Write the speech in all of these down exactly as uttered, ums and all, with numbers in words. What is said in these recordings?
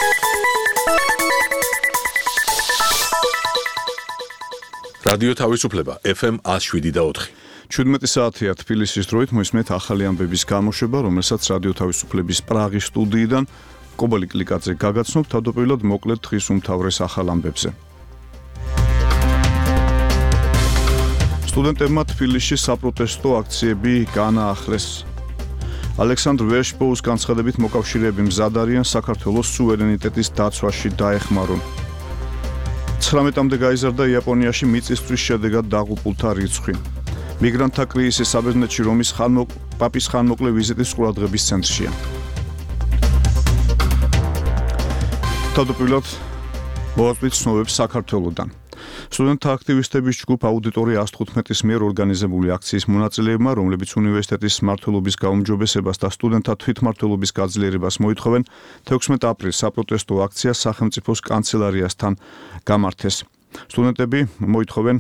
რადიო თავისუფლება ეფ ემ one oh seven და four. ჩვიდმეტი საათია თბილისის დროით მოისმენთ ახალი ამბების გამოშვება, რომელსაც რადიო თავისუფლების პრაღის სტუდიიდან კობალი კლიკაძე გაგაცნობ. თავდაპირველად მოკლედ დღის უმთავრეს ახალ ამბებზე. სტუდენტებმა თბილისში საპროტესტო აქციები განაახლეს. ალექსანდრ ვერშბოუს განცხადებით მოკავშირეები მზად არიან საქართველოს სუვერენიტეტის დაცვაში დაეხმარონ. ცხრამეტამდე გაიზარდა იაპონიაში მიწისძვრის შედეგად დაღუპულთა რიცხვი. მიგრანტთა კრიზისი საბერძნეთში რომის ხანმო პაპის ხანმოკლე ვიზიტის ყურადღების ცენტრშია. თავდაპირველად მოვაწვით ცნობებს საქართველოდან. სტუდენტთა აქტივისტების ჯგუფ აუდიტორია one fifteen-ის მიერ ორგანიზებული აქციის მონაწილეებმა, რომლებიც უნივერსიტეტის მმართველობის გაუმჯობესებას და სტუდენტთა თვითმმართველობის გაძლიერებას მოითხოვენ, თექვსმეტ აპრილს საპროტესტო აქცია სახელმწიფოს კანცელარიასთან გამართეს. სტუდენტები მოითხოვენ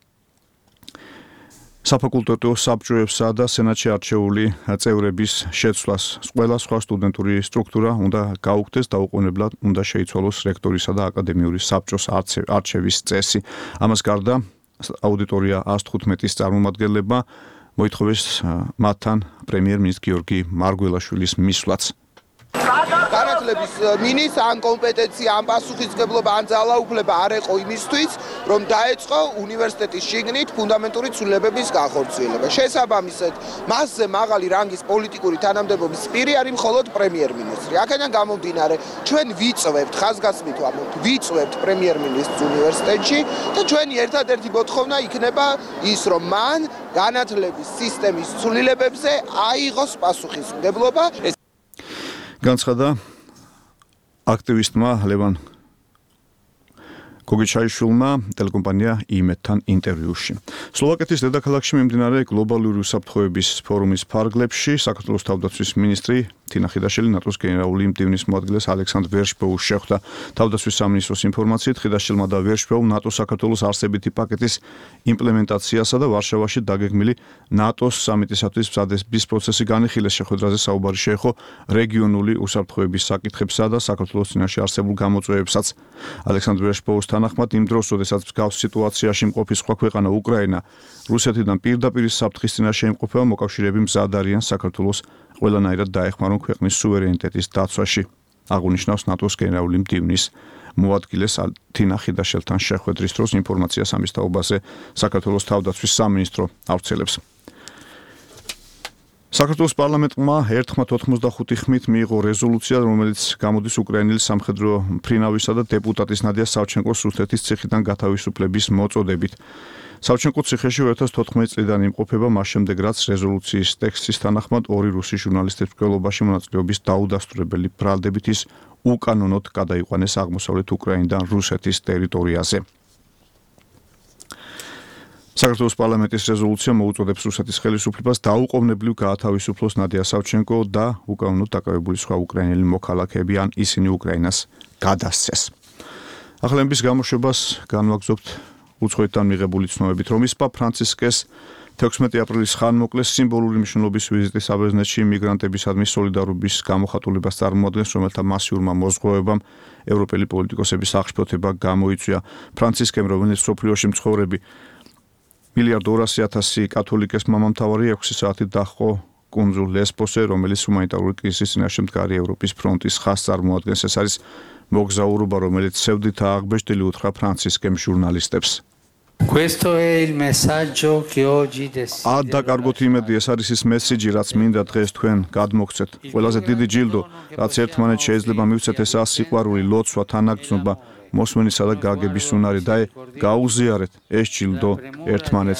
საფაკულტეტო საბჭოებსა და სენატში არჩეული წევრების შეცვლას. ყველა სხვა სტუდენტური სტრუქტურა უნდა გაუქმდეს, დაუყოვნებლად უნდა შეიცვალოს რექტორისა და აკადემიური საბჭოს არჩევის წესი. ამას გარდა აუდიტორია one fifteen-ის წარმომადგენლებმა მოითხოვეს მათთან პრემიერ-მინისტრ გიორგი მარგველაშვილის მისვლაც. განათლების მინისტრს ან კომპეტენცია, ან პასუხისმგებლობა, ან ძალაუფლება არ ეყო იმისთვის, რომ დაეწყო უნივერსიტეტის შიგნით ფუნდამენტური ცვლილებების განხორციელება. შესაბამისად, მასზე მაღალი რანგის პოლიტიკური თანამდებობის პირი არის მხოლოდ პრემიერ-მინისტრი. აქედან გამომდინარე, ჩვენ ვიწვევთ, ხაზგასმით ვამბობთ, ვიწვევთ პრემიერ-მინისტრს უნივერსიტეტში და ჩვენი ერთადერთი მოთხოვნა იქნება ის, რომ მან განათლების სისტემის ცვლილებებზე აიღოს პასუხისმგებლობა. განცხადა აქტივისტმა ლევან გოგიჩაიშვილმა ტელეკომპანია იმედთან ინტერვიუში. სლოვაკეთის დედაქალაქში მიმდინარე გლობალური უსაფრთხოების ფორუმის ფარგლებში საქართველოს თავდაცვის მინისტრი თინა ხიდაშელი ნატოს გენერალური მდივნის მოადგილეს ალექსანდრ ვერშბოუს შეხვდა. თავდაცვის სამინისტროს ინფორმაციით ხიდაშელმა და ვერშბოუმ ნატოს საქართველოს არსებითი პაკეტის იმპლემენტაციასა და ვარშავაში დაგეგმილი ნატოს სამიტისათვის მზადების პროცესი განიხილეს. შეხვედრაზე საუბარი შეეხო რეგიონული უსაფრთხოების საკითხებსა და საქართველოს წინაშე არსებულ გამოწვევებსაც. ალექსანდრ ვერშბოუს თანახმად იმ დროს, როდესაც მსგავს სიტუაციაში მყოფი სხვა ქვეყანა უკრაინა რუსეთიდან პირდაპირ საფრთხის წინაშე იმყოფება, მოკავშირეები მზად არიან საქართველოს ყველანაირად დაეხმარონ ქვეყნის სუვერენიტეტის დაცვაში. აღნიშნავს ნატოს გენერალური მდივნის მოადგილეს თინა ხიდაშელთან შეხვედრის დროს ინფორმაციას ამის თაობაზე საქართველოს თავდაცვის სამინისტრო ავრცელებს. საქართველოს პარლამენტმა one forty-five ხმით მიიღო რეზოლუცია, რომელიც გამოდის უკრაინელი სამხედრო ფრინავისა და დეპუტატის ნადია სავჩენკოს რუსეთის ციხიდან გათავისუფლების მოწოდებით. სავჩენკო ციხეში two thousand fourteen წლიდან იმყოფება, მას შემდეგ რაც რეზოლუციის ტექსტის თანახმად ორი რუსი ჟურნალისტების მკვლელობაში მონაწილეობის დაუდასტურებელი ბრალდებით ის უკანონოდ გადაიყვანეს აღმოსავლეთ უკრაინიდან რუსეთის ტერიტორიაზე. საქართველოს პარლამენტის რეზოლუცია მოუწოდებს რუსეთის ხელისუფლებას დაუყოვნებლივ გაათავისუფლოს ნადია სავჩენკო და უკანონოდ დაკავებული სხვა უკრაინელი მოქალაქეები, ან ისინი უკრაინას გადასცეს. ახალების გამოშვებას განვაგრძობთ უცხოეთიდან მიღებული ცნობებით, რომ ის პაპ ფრანცისკეს თექვსმეტი აპრილის ხანმოკლეს სიმბოლური მნიშვნელობის ვიზიტი საბერძნეთში მიგრანტებისადმი სოლიდარობის გამოხატულებას წარმოადგენს, რომელთა მასიურმა მოზღვევებამ ევროპელი პოლიტიკოსების აღშფოთება გამოიწვია. ფრანცისკემ, რომელიც მსოფლიოში მცხოვრები მილიარდ ორასი ათასი კათოლიკეს მამამთავარი ექვსი საათით დაჰყო კუნძულ ლესბოსზე, რომელიც ჰუმანიტარული კრიზისის წინაშე მდგარი ევროპის ფრონტის ხაზს წარმოადგენს. ეს არის მოგზაურობა, რომელიც სევდით აღბეჭდილი უთხრა ფრანცისკემ ჟურნალისტებს. Questo è il messaggio che oggi desidero. Ad დაკარგოთ იმედი, ეს არის ის მესიჯი, რაც მინდა დღეს თქვენ გადმოგცეთ. ყველაზე დიდი ჯილდო, რაც ერთმანეთს შეიძლება მივცეთ, ესაა სიყვარული, ლოცვა, თანაგრძნობა, მოსმენისა და გაგების უნარი და გაუზიარეთ ეს ჯილდო ერთმანეთს.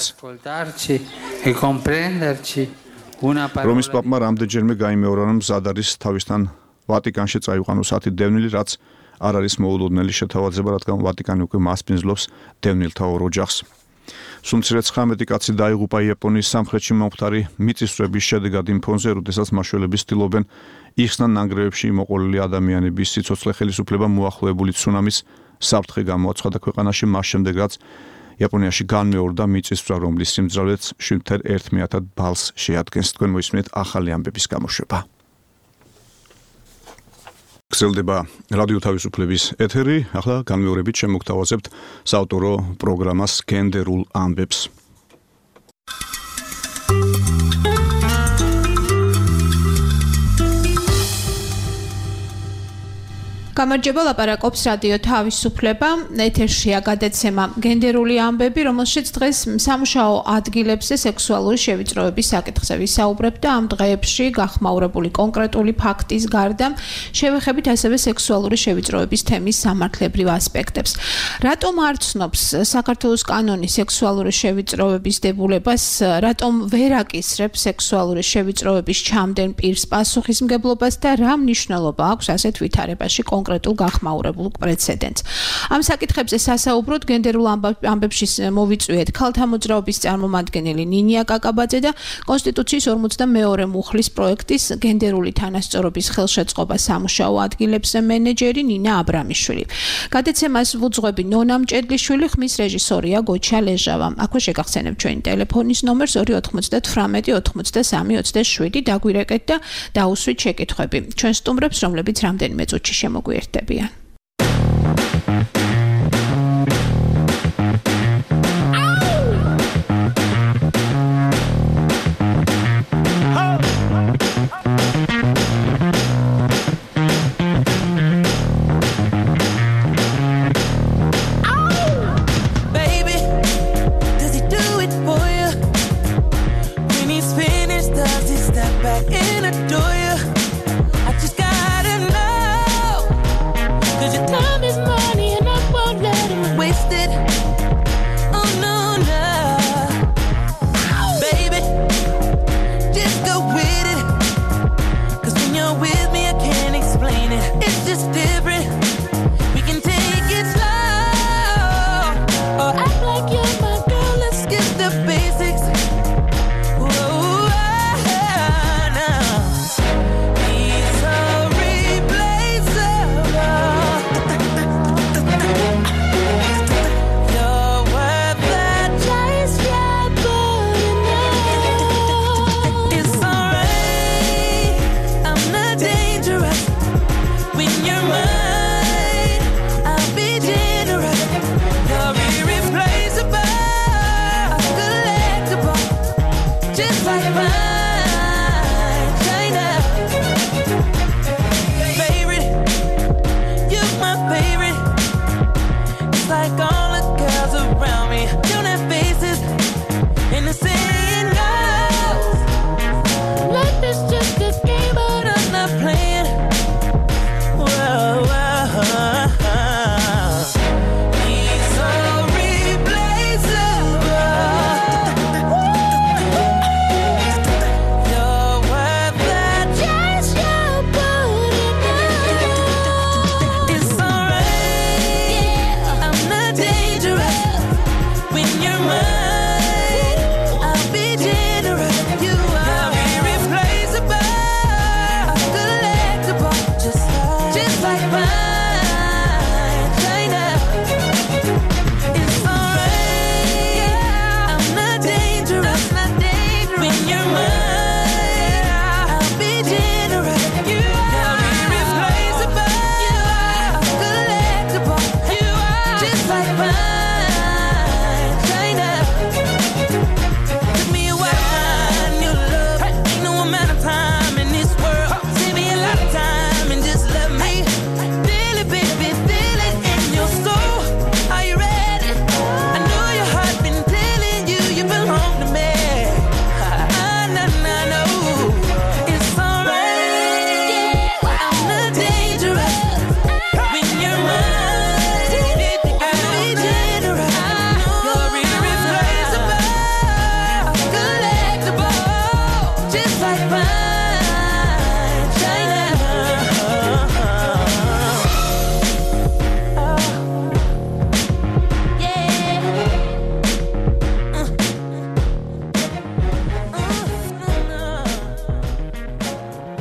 რომის პაპმა რამდენჯერმე გაიმეორა, რომ მზად არის თავისთან ვატიკანში წაიყვანოს ათი დევნილი, რაც არ არის მოულოდნელი შეთავაზება, რადგან ვატიკანი უკვე მასპინძლობს დევნილთა ორ ოჯახს. სულ ცხრამეტი კაცი დაიღუპა იაპონიის სამხრეთში მომხდარი მიწისძვრების შედეგად იმ ფონზე, როდესაც მაშველები ცდილობენ იხსნან ნანგრევებში მოყოლილი ადამიანების სიცოცხლე. ხელისუფლება მოახლოებული ცუნამის საფრთხე გამოაცხადა ქვეყანაში, მას შემდეგ რაც იაპონიაში განმეორდა მიწისძვრა, რომლის სიმძრავლეც შვიდ ათას ერთმეათად ბალს შეადგენს. თქვენ მოისმენთ ახალი ამბების გამოშვება. გრძელდება რადიო თავისუფლების ეთერი. ახლა განმეორებით შემოგთავაზებთ საავტორო პროგრამას გენდერულ ამბებს. გამარჯობა, ლაპარაკობს რადიო თავისუფლება. ეთერშია გადაცემა გენდერული ამბები, რომელშიც დღეს სამუშაო ადგილებზე სექსუალური შევიწროების საკითხზე ვისაუბრებ და ამ დღეებში გახმაურებული კონკრეტული ფაქტის გარდა შევეხებით ასევე სექსუალური შევიწროების თემის სამართლებრივ ასპექტებს. რატომ არ ცნობს საქართველოს კანონი სექსუალური შევიწროების დებულებას, რატომ ვერ აკისრებს სექსუალური შევიწროების ჩამდენ პირს პასუხისმგებლობას და რა მნიშვნელობა აქვს ასეთ ვითარებაში კონკრეტულ გახმაურებულ პრეცედენტს. ამ საკითხებზე სასაუბროდ გენდერულ ამბებში მოვიწვიეთ ქალთა მოძრაობის წარმომადგენელი ნინია კაკაბაძე და კონსტიტუციის ორმოცდამეორე მუხლის პროექტის გენდერული თანასწორობის ხელშეწყობა სამუშაო ადგილებზე მენეჯერი ნინა აბრამიშვილი. გადაცემას ვუძღვები ნონა მჭედლიშვილი, ხმის რეჟისორია გოჩა ლეჟავა. აქვე შეგახსენებთ ჩვენი ტელეფონის ნომერს ორი ოთხმოცდათვრამეტი ოცდასამი ოცდაშვიდი დაგვირეკეთ და დაუსვით შეკითხვები. ჩვენ სტუმრებს, რომლებიც რამდენიმე წუთში შემოგვიერთდებიან.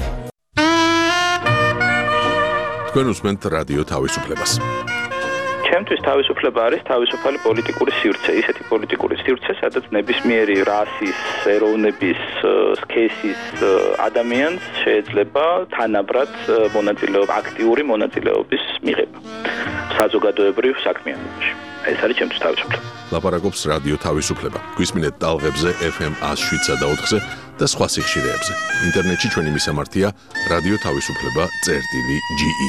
თქვენ უსმენთ რადიო თავისუფლებას. ჩემთვის თავისუფლება არის თავისუფალი პოლიტიკური სივრცე, ისეთი პოლიტიკური სივრცე, სადაც ნებისმიერი რასის, ეროვნების, სქესის ადამიანს შეიძლება თანაბრად მონაწილეობა, აქტიური მონაწილეობის მიღება საზოგადოებრივ საქმიანობაში. ეს არის ჩემთვის თავისუფლება. ლაპარაკობს რადიო თავისუფლება. გვისმინეთ ტალღებზე ეფ ემ one oh seven და ოთხზე და სხვა სიხშირეებზე. ინტერნეტში ჩვენი მისამართია რადიო თავისუფლება წერტილი ჯი ი.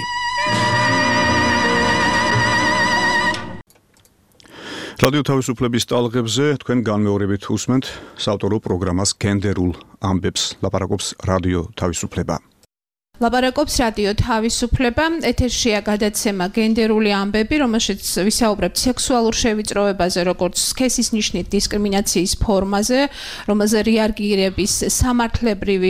რადიო თავისუფლების ტალღებზე თქვენ განმეორებით უსმენთ საავტორო პროგრამას გენდერულ ამბებს. ლაპარაკობს რადიო თავისუფლება. ლაპარაკობს რადიო თავისუფლება, ეთერშია გადაცემა გენდერული ამბები, რომელშიც ვისაუბრებთ სექსუალურ შევიწროებაზე, როგორც სქესის ნიშნით დისკრიმინაციის ფორმაზე, რომელზე რეაგირების სამართლებრივი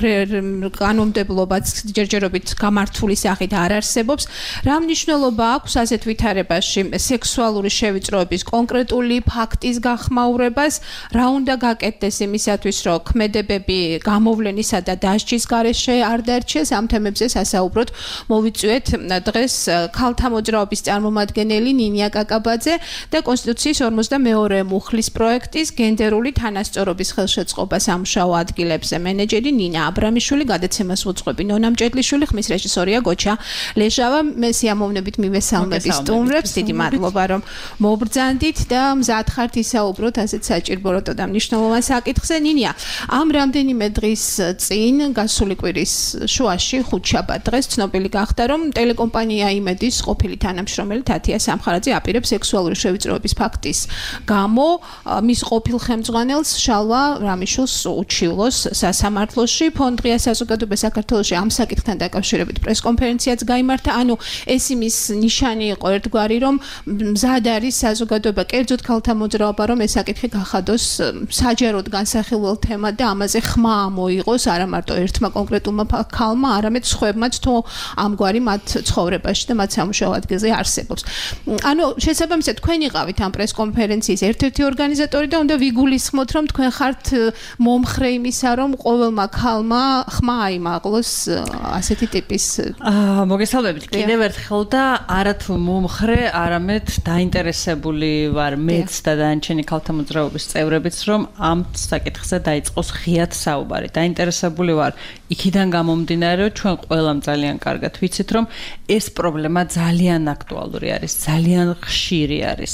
კანონმდებლობაც ჯერჯერობით გამართული სახით არ არსებობს. რა მნიშვნელობა აქვს ასეთ ვითარებაში სექსუალური შევიწროების კონკრეტული ფაქტის გახმაურებას, რა უნდა გაკეთდეს იმისათვის, რომ ქმედებები გამოვლენისა და დასჯის გარეშე არ დარჩეს. ამ თემებზე სასაუბროდ მოვიწვიეთ დღეს ქალთა მოძრაობის წარმომადგენელი ნინია კაკაბაძე და კონსტიტუციის ორმოცდამეორე მუხლის პროექტის გენდერული თანასწორობის ხელშეწყობა სამუშაო ადგილებზე მენეჯერი ნინა აბრამიშვილი, გადაცემას უძღვები ნონა მჭედლიშვილი, ხმის რეჟისორია გოჩა ლეჟავა. მე სიამოვნებით მივესალმები სტუმრებს, დიდი მადლობა რომ მობრძანდით და მზად ხართ ისაუბროთ ასეთ საჭიროებო და მნიშვნელოვან საკითხზე. ნინია, ამ რამდენიმე დღის წინ გასული კვირის შუაში ხუთშაბათ დღეს ცნობილი გახდა, რომ ტელეკომპანია იმედის ყოფილი თანამშრომელი თათია სამხარაძე აპირებს სექსუალური შევიწროების ფაქტის გამო მის ყოფილ ხელმძღვანელს შალვა რამიშვილს უჩივლოს სასამართლოში. ფონდ ღია საზოგადოება საქართველოში ამ საკითხთან დაკავშირებით პრესკონფერენციაც გაიმართა. ანუ ეს იმის ნიშანი იყო ერთგვარი, რომ მზად არის საზოგადოება, კერძოდ ქალთა მოძრაობა, რომ ეს საკითხი გახადოს საჯაროდ განსახილველ თემად და ამაზე ხმა მოიღოს არა მარტო ერთმა კონკრეტულმა ქალმა, არამედ სხვებმაც თუ ამგვარი მათ ცხოვრებაში და მათ სამუშაო ადგილზე არსებობს. ანუ შესაბამისად თქვენ იყავით ამ პრესკონფერენციის ერთ-ერთი ორგანიზატორი და უნდა ვიგულისხმოთ, რომ თქვენ ხართ მომხრე იმისა, რომ ყოველმა ქალმა ხმა აიმაღლოს ასეთი ტიპის. აა მოგესალმებით კიდევ ერთხელ და არათუ მომხრე, არამედ დაინტერესებული ვარ მეც და დანარჩენი ქალთა მოძრაობის წევრებიც, რომ ამ საკითხზე დაიწყოს ღიად საუბარი. დაინტერესებული ვარ იქიდან გამომდინარე, რომ ჩვენ ყველამ ძალიან კარგად ვიცით, რომ ეს პრობლემა ძალიან აქტუალური არის, ძალიან ხშირი არის.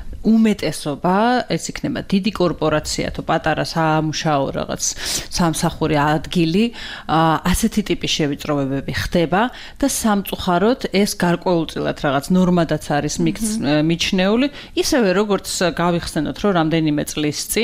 უმეტესობა ეს იქნება დიდი კორპორაცია თუ პატარა სამუშაო რაღაც სამსახური ადგილი, ასეთი ტიპის შევიწროებები ხდება და სამწუხაროდ ეს გარკვეულწილად რაღაც ნორმადაც არის მიჩნეული, ისევე როგორც გავიხსენოთ, რომ რამდენიმე წლის წინ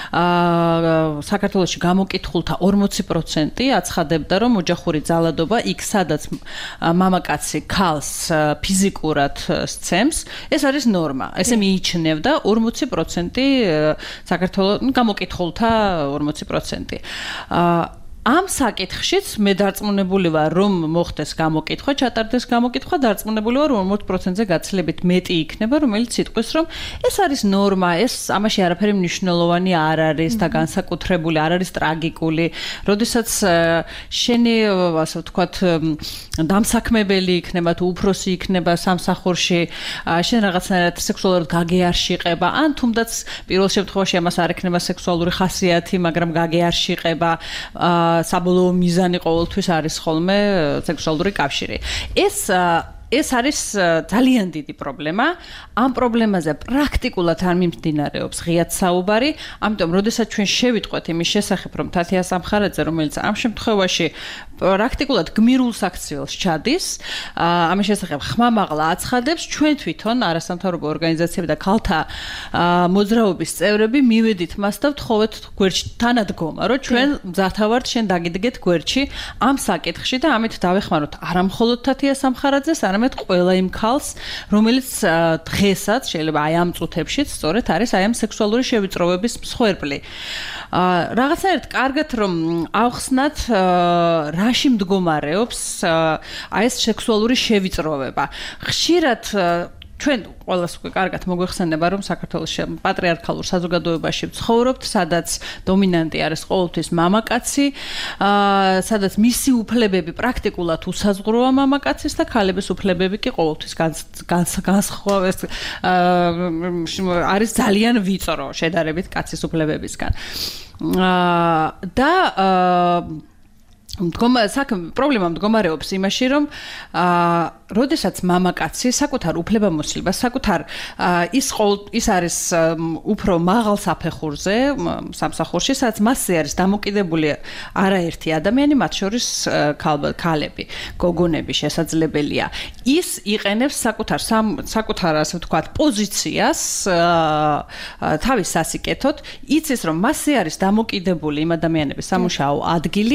საქართველოში გამოკითხულთა ორმოცი პროცენტი აცხადებდა, რომ ოჯახური ძალადობა იქ სადაც მამაკაცი ქალს ფიზიკურად სცემს, ეს არის ნორმა. ესე მიიჩნევა და ორმოცი პროცენტი საქართველოს გამოკითხულთა ორმოცი პროცენტი. ამ საკითხშიც მე დარწმუნებული ვარ, რომ მოხდეს გამოკითხვა, ჩატარდეს გამოკითხვა, დარწმუნებული ვარ, რომ ორმოც პროცენტზე გაცილებით მეტი იქნება, რომელიც იტყვის, რომ ეს არის ნორმა, ეს ამაში არაფერი მნიშვნელოვანი არ არის და განსაკუთრებული არ არის ტრაგიკული. როდესაც შენი, ასე ვთქვათ, დამსაქმებელი იქნება თუ უფროსი იქნება სამსახურში, შენ რაღაცნაირად სექსუალურად გაგეარშიყება, ან თუნდაც პირველ შემთხვევაში ამას არ ექნება სექსუალური ხასიათი, მაგრამ გაგეარშიყება, საბოლოო მიზანი ყოველთვის არის ხოლმე სექსუალური კავშირი. ეს ეს არის ძალიან დიდი პრობლემა. ამ პრობლემაზე პრაქტიკულად არ მიმდინარეობს ღიად საუბარი, ამიტომ როდესაც ჩვენ შევიტყვეთ იმის შესახებ, რომ თათია სამხარაძე, რომელიც ამ შემთხვევაში პრაქტიკულად გმირულ საქციელს ჩადის, ამის შესახებ ხმამაღლა აცხადებს, ჩვენ თვითონ არასამთავრობო ორგანიზაციები და ქალთა მოძრაობის წევრები მივედით მას და ვთხოვეთ გვერდში თანადგომა, რომ ჩვენ მზართა ვართ შენ დაგიდგეთ გვერდში ამ საკითხში და ამით დავეხმაროთ არა მხოლოდ თათია სამხარაძეს, არამედ ყველა იმ ქალს, რომელიც დღესაც შეიძლება აი ამ წუთებშიც სწორედ არის აი ამ სექსუალური შევიწროების მსხვერპლი. რაღაცნაირად კარგად რომ ავხსნათ რაში მდგომარეობს აი ეს სექსუალური შევიწროვება. ხშირად ჩვენ ყველას უკვე კარგად მოგვეხსენება, რომ საქართველოში პატრიარქალურ საზოგადოებაში ვცხოვრობთ, სადაც დომინანტი არის ყოველთვის მამაკაცი, სადაც მისი უფლებები პრაქტიკულად უსაზღვროა მამაკაცის და ქალების უფლებები კი ყოველთვის განსხვავება არის ძალიან ვიწრო შედარებით კაცის უფლებებისგან. და მდგომა საქმე პრობლემა მდგომარეობს იმაში, რომ აა როდესაც მამაკაცი საკუთარ უფლებამოსილებას, საკუთარ ის ის არის უფრო მაღალ საფეხურზე სამსახურში, სადაც მასზე არის დამოკიდებული არაერთი ადამიანი, მათ შორის ქალები, გოგონები შესაძლებელია. ის იყენებს საკუთარ საკუთარ ასე ვთქვათ პოზიციას თავის სასიკეთოდ, იცის რომ მასზე არის დამოკიდებული იმ ადამიანების სამუშაო ადგილი.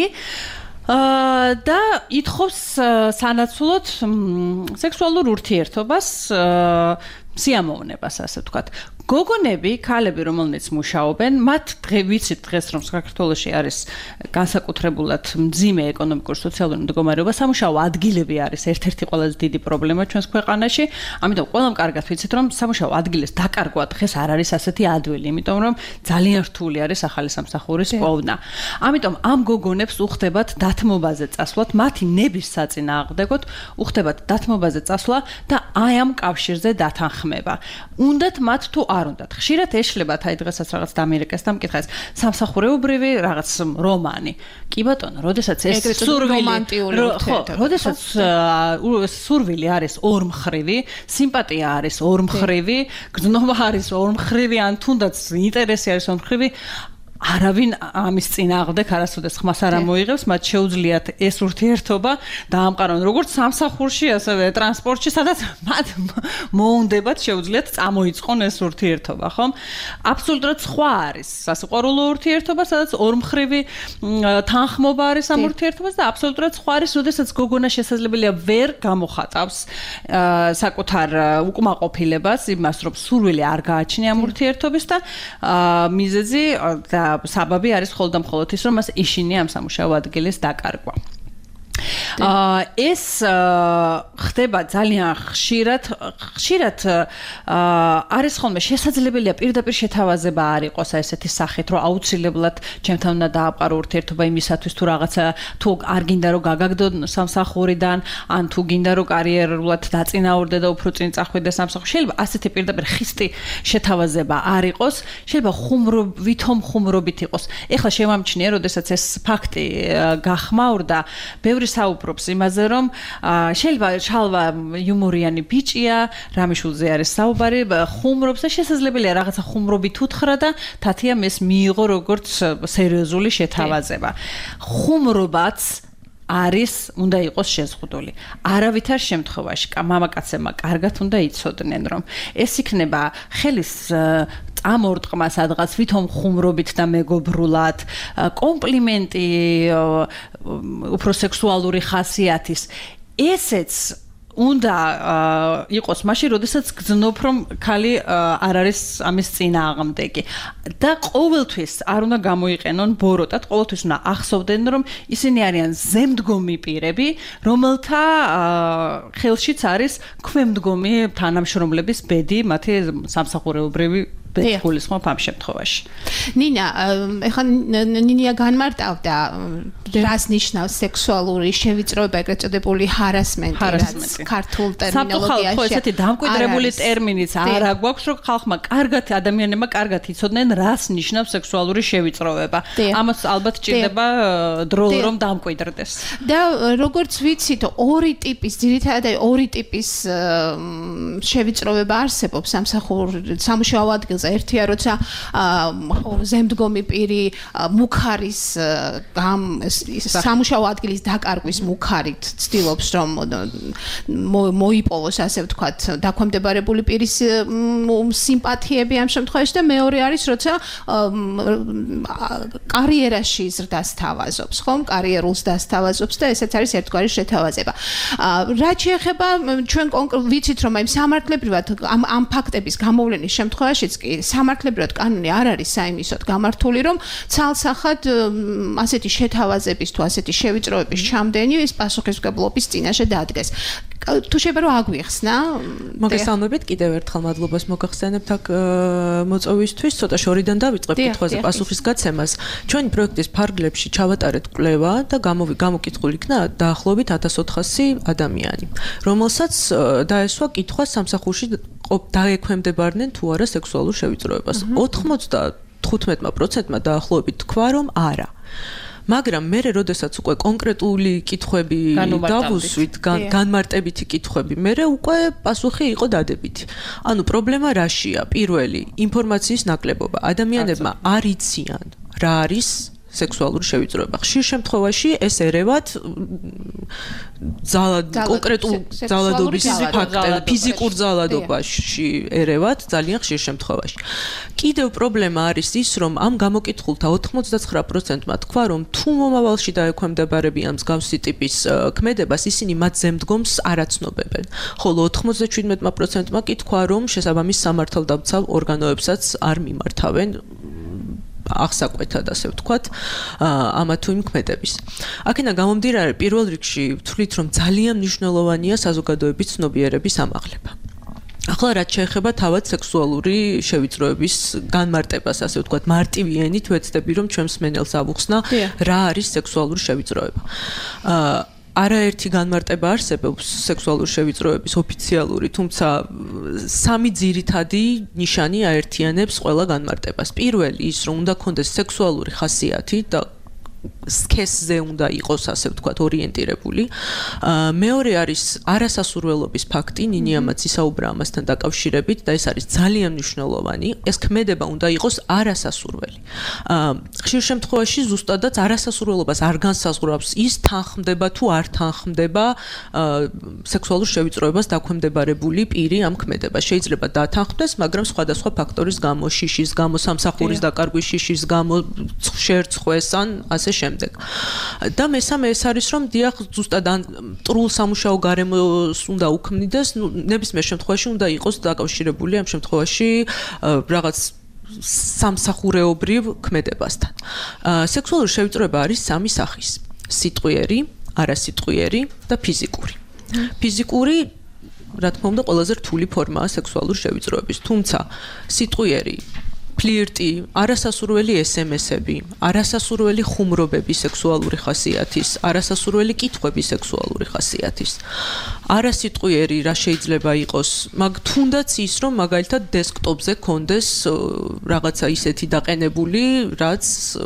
და ითხოვს სანაცვლოდ სექსუალურ ურთიერთობას, სიამოვნებას, ასე ვთქვათ. გოგონები, ქალები, რომელნიც მუშაობენ, მათ დღე ვიცით დღეს რომ საქართველოში არის განსაკუთრებულად მძიმე ეკონომიკურ-სოციალური მდგომარეობა, სამუშაო ადგილები არის ერთ-ერთი ყველაზე დიდი პრობლემა ჩვენს ქვეყანაში. ამიტომ ყველამ კარგად ვიცით რომ სამუშაო ადგილის დაკარგვა დღეს არ არის ასეთი ადვილი, იმიტომ რომ ძალიან რთული არის ახალი სამსახურის პოვნა. ამიტომ ამ გოგონებს უხდებათ დათმობაზე წასვლათ, მათი ნების საწინააღმდეგოდ უხდებათ დათმობაზე წასვლა და აი ამ კავშირზე დათანხმება. უნდათ მათ თუ არ უნდათ. ხშირად ეშლებათ აი დღესაც რაღაც დამირეკეს და მკითხეს სამსახურეობრივი რაღაც რომანი. კი ბატონო, როდესაც ეს სურვილი ხო, როდესაც სურვილი არის ორმხრივი, სიმპათია არის ორმხრივი, გზნობა არის ორმხრივი, ან თუნდაც ინტერესი არის ორმხრივი, არავინ ამის წინააღმდეგ არასოდეს ხმას არ ამოიღებს, მათ შეუძლიათ ეს ურთიერთობა დაამყარონ როგორც სამსახურში, ასევე ტრანსპორტში, სადაც მათ მოუნდებათ შეუძლიათ წამოიწყონ ეს ურთიერთობა, ხომ? აბსოლუტურად სხვა არის სასიყვარულო ურთიერთობა, სადაც ორმხრივი თანხმობა არის ამ ურთიერთობას და აბსოლუტურად სხვა არის, როდესაც გოგონა შესაძლებელია ვერ გამოხატავს საკუთარ უკმაყოფილებას, იმას რომ სურვილი არ გააჩნია ამ ურთიერთობის და მიზეზი და საბაბი არის მხოლოდ და მხოლოდ ის, რომ მას იშინია ამ სამუშაო ადგილის დაკარგვა. ეს ხდება ძალიან ხშირად, ხშირად არის ხოლმე შესაძლებელია პირდაპირ შეთავაზება არ იყოს ესეთი სახით, რომ აუცილებლად ჩემთან უნდა დააყარო ურთიერთობა იმისათვის თუ რაღაცა თუ არ გინდა რომ გაგაგდო სამსახურიდან, ან თუ გინდა რომ კარიერულად დაწინაურდე და უფრო წინ წახვიდე სამსახურში. შეიძლება ასეთი პირდაპირ ხისტი შეთავაზება არ იყოს, შეიძლება ხუმრობ, ვითომ ხუმრობით იყოს. ეხლა შემამჩნია, როდესაც ეს ფაქტი გახმაურდა, ბევრი საუბრობს იმაზე, რომ შეიძლება შალვა იუმორიანი ბიჭია, რამიშულზე არის საუბარი, ხუმრობს და შესაძლებელია რაღაცა ხუმრობით უთხრა და თათიამ ეს მიიღო როგორც სერიოზული შეთავაზება. ხუმრობაც არის, უნდა იყოს შეზღუდული. არავითარ შემთხვევაში მამაკაცებმა კარგად უნდა იცოდნენ, რომ ეს იქნება ხელის წამორტყმა სადღაც ვითომ ხუმრობით და მეგობრულად, კომპლიმენტი უფრო სექსუალური ხასიათის. ესეც უნდა იყოს მაშინ, როდესაც გძნობ, რომ ქალი არ არის ამის წინააღმდეგი. და ყოველთვის არ უნდა გამოიყენონ ბოროტად, ყოველთვის უნდა ახსოვდნენ, რომ ისინი არიან ზემდგომი პირები, რომელთა ხელშიც არის ქვემდგომი თანამშრომლების ბედი, მათი სამსახურეობრივი გულისხმობ ამ შემთხვევაში. ნინა, ეხლა ნინია განმარტავდა რას ნიშნავს სექსუალური შევიწროება, ეგრეთ წოდებული ჰარასმენტი, რაც ქართულ ტერმინოლოგიაში. ხო, ესეთი დამკვიდრებული ტერმინიც არ აქვს, რომ ხალხმა კარგად, ადამიანებმა კარგად იცოდნენ, რას ნიშნავს სექსუალური შევიწროება. ამას ალბათ ჭირდება დრო რომ დამკვიდრდეს. და როგორც ვიცით, ორი ტიპის, ძირითადად ორი ტიპის შევიწროება არსებობს სამსახურ სამუშაო ადგილზე. ერთია, როცა ზემდგომი პირი მუქარის სამუშაო ადგილის დაკარგვის მუქარით ცდილობს, რომ მოიპოვოს, ასე ვთქვათ, დაქვემდებარებული პირის სიმპათიები ამ შემთხვევაში და მეორე არის, როცა კარიერაში ზრდას თავაზობს, ხომ? კარიერულს დასთავაზობს და ესეც არის ერთგვარი შეთავაზება. რაც შეეხება ჩვენ ვიცით, რომ აი სამართლებრივად ამ ამ ფაქტების გამოვლენის შემთხვევაშიც კი სამართლებრივად კანონი არ არის საიმისოდ გამართული, რომ ცალსახად ასეთი შეთავაზების თუ ასეთი შევიწროების ჩამდენი ის პასუხისმგებლობის წინაშე დადგეს. თუ შეიძლება რომ აგვიხსნა მოგესალმებით კიდევ ერთხელ მადლობას მოგახსენებთ აქ მოწვევისთვის ცოტა შორიდან დავიწყებ კითხვაზე პასუხისგაცემას ჩვენი პროექტის ფარგლებში ჩავატარეთ კვლევა და გამოკითხული იქნა დაახლოებით ათას ოთხასი ადამიანი რომელსაც დაესვა კითხვა სამსახურში დაექვემდებარნენ თუ არა სექსუალურ შევიწროებას ოთხმოცდათხუთმეტ პროცენტმა დაახლოებით თქვა რომ არა მაგრამ მე როდესაც უკვე კონკრეტული კითხვები დავუსვით, განმარტებითი კითხვები, მე უკვე პასუხი იყო დადებითი. ანუ პრობლემა რაშია? პირველი, ინფორმაციის ნაკლებობა. ადამიანებმა არ იციან რა არის სექსუალური შევიწროება. ხშირ შემთხვევაში ეს ერევათ ძალად კონკრეტულ ძალადობის ფაქტები, ფიზიკურ ძალადობაში ერევათ ძალიან ხშირ შემთხვევაში. კიდევ პრობლემა არის ის, რომ ამ გამოკითხულთა ოთხმოცდათხრა პროცენტმა თქვა, რომ თუ მომავალში დაექვემდებარებიან მსგავსი ტიპის ქმედებას, ისინი მათ ზემდგომს არ აცნობებენ. ხოლო ოთხმოცდაშვიდმეტ პროცენტმა კი თქვა, რომ შესაბამის სამართალდამცავ ორგანოებსაც არ მიმართავენ აღსაკვეთად ასე ვთქვათ ამა თუ იმ ქმედების. აქედან გამომდინარე პირველ რიგში ვთვლით რომ ძალიან მნიშვნელოვანია საზოგადოების ცნობიერების ამაღლება. ახლა რაც შეეხება თავად სექსუალური შევიწროების განმარტებას, ასე ვთქვათ, მარტივი ენით ვეცდები რომ ჩვენს მსმენელს ავუხსნა რა არის სექსუალური შევიწროება. აა არაერთი განმარტება არსებობს სექსუალური შევიწროების ოფიციალური, თუმცა სამი ძირითადი ნიშანი აერთიანებს ყველა განმარტებას. პირველი ის, რომ უნდა კონდეს სექსუალური ხასიათი და სქესზე უნდა იყოს, ასე ვთქვათ, ორიენტირებული. მეორე არის არასასურველობის ფაქტი, ნინიამაც ისაუბრა ამასთან დაკავშირებით და ეს არის ძალიან მნიშვნელოვანი. ეს ქმედება უნდა იყოს არასასურველი. ხშირ შემთხვევაში ზუსტადაც არასასურველობას არ განსაზღვრავს ის თანხმდება თუ არ თანხმდება სექსუალურ შევიწროებას დაქვემდებარებული პირი ამ ქმედებას. შეიძლება დათანხმდეს, მაგრამ სხვადასხვა ფაქტორის გამო, შიშის გამო, სამსახურის დაკარგვის შიშის გამო, შერცხვეს ან ასე შემდეგ. და მესამე ეს არის რომ დიახ ზუსტად ან მტრულ სამუშაო გარემოს უნდა უქმნიდეს, ნუ ნებისმიერ შემთხვევაში უნდა იყოს დაკავშირებული ამ შემთხვევაში რაღაც სამსახურეობრივ ქმედებასთან. სექსუალური შევიწროება არის სამი სახის: სიტყვიერი, არასიტყვიერი და ფიზიკური. ფიზიკური რა თქმა უნდა ყველაზე რთული ფორმაა სექსუალური შევიწროების, თუმცა სიტყვიერი ფლირტი, არასასურველი ესემესები, არასასურველი ხუმრობები სექსუალური ხასიათის, არასასურველი კითხვები სექსუალური ხასიათის. არასიტყვიერი რა შეიძლება იყოს, მაგ თუნდაც ის, რომ მაგალითად დესკტოპზე კონდეს რაღაცა ისეთი დაყენებული, რაც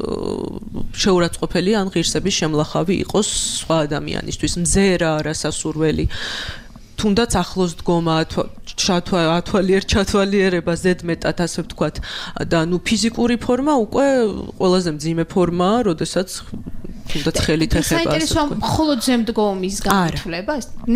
შეურაცხყოფელი ან ღირსების შემლახავი იყოს სხვა ადამიანისთვის, მზერა არასასურველი თუნდაც ახლოს დგომა ათვალიერ ჩათვალიერება ზედმეტად ასე ვთქვათ და ნუ ფიზიკური ფორმა უკვე ყველაზე მძიმე ფორმაა, როდესაც თუნდაც ხელით ეხება. საინტერესოა მხოლოდ ზემდგომის განათლება,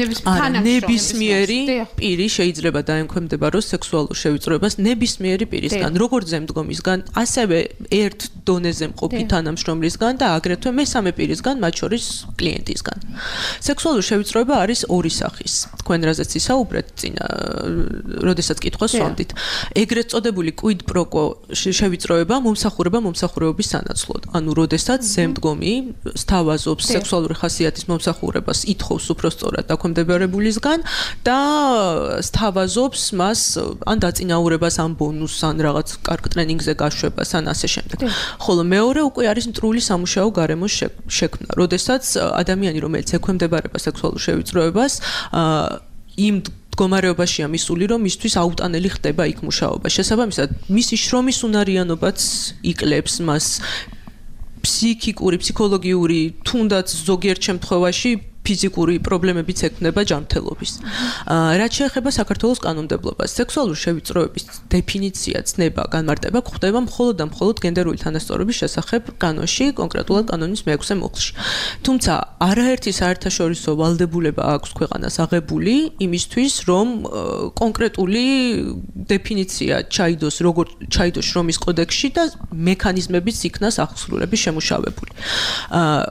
ნებისმიერი პირი შეიძლება დაემქვემდებაროს სექსუალურ შევიწროებას ნებისმიერი პირისგან, როგორც ზემდგომისგან, ასევე ერთ დონეზე მყოფი თანამშრომლისგან და აგრეთვე მესამე პირისგან, მათ შორის კლიენტისგან. სექსუალური შევიწროება არის ორი სახის. თქვენ რაზეც ისაუბრეთ წინა, როდესაც კითხვას სვამდით. ეგრეთ წოდებული quid pro quo შევიწროება მომსახურება მომსახურეობის სანაცვლოდ. ანუ როდესაც ზემდგომი სთავაზობს სექსუალური ხასიათის მომსახურებას, ითხოვს უпростоრად დაქვემდებარებულისგან და სთავაზობს მას ან დაწინაურებას, ან ბონუსს, ან რაღაც კარგ ტრენინგზე გაშვებას, ან ასე შემდეგ. ხოლო მეორე უკვე არის მტრული სამუშაო გარემოს შექმნა, როდესაც ადამიანი, რომელიც ექვემდებარება სექსუალურ შევიწროებას, იმ მდგომარეობაშია მისული, რომ მისთვის აუტანელი ხდება იქ მუშაობა. შესაბამისად, მისი შრომის უნარიანობაც იკლებს მას ფსიქიკური, ფსიქოლოგიური, თუნდაც ზოგიერთ შემთხვევაში ფიზიკური პრობლემებიც ექმნება ჯანმრთელობის. რაც შეეხება საქართველოს კანონმდებლობას, სექსუალური შევიწროების დეფინიცია, ცნება, განმარტება გვხვდება მხოლოდ და მხოლოდ გენდერული თანასწორობის შესახებ კანონში, კონკრეტულად კანონის მეექვსე მუხლში. თუმცა არაერთი საერთაშორისო ვალდებულება აქვს ქვეყანას აღებული იმისთვის, რომ კონკრეტული დეფინიცია ჩაიდოს, როგორც ჩაიდოს შრომის კოდექსში და მექანიზმებიც იქნას ახსრულების შემუშავებული.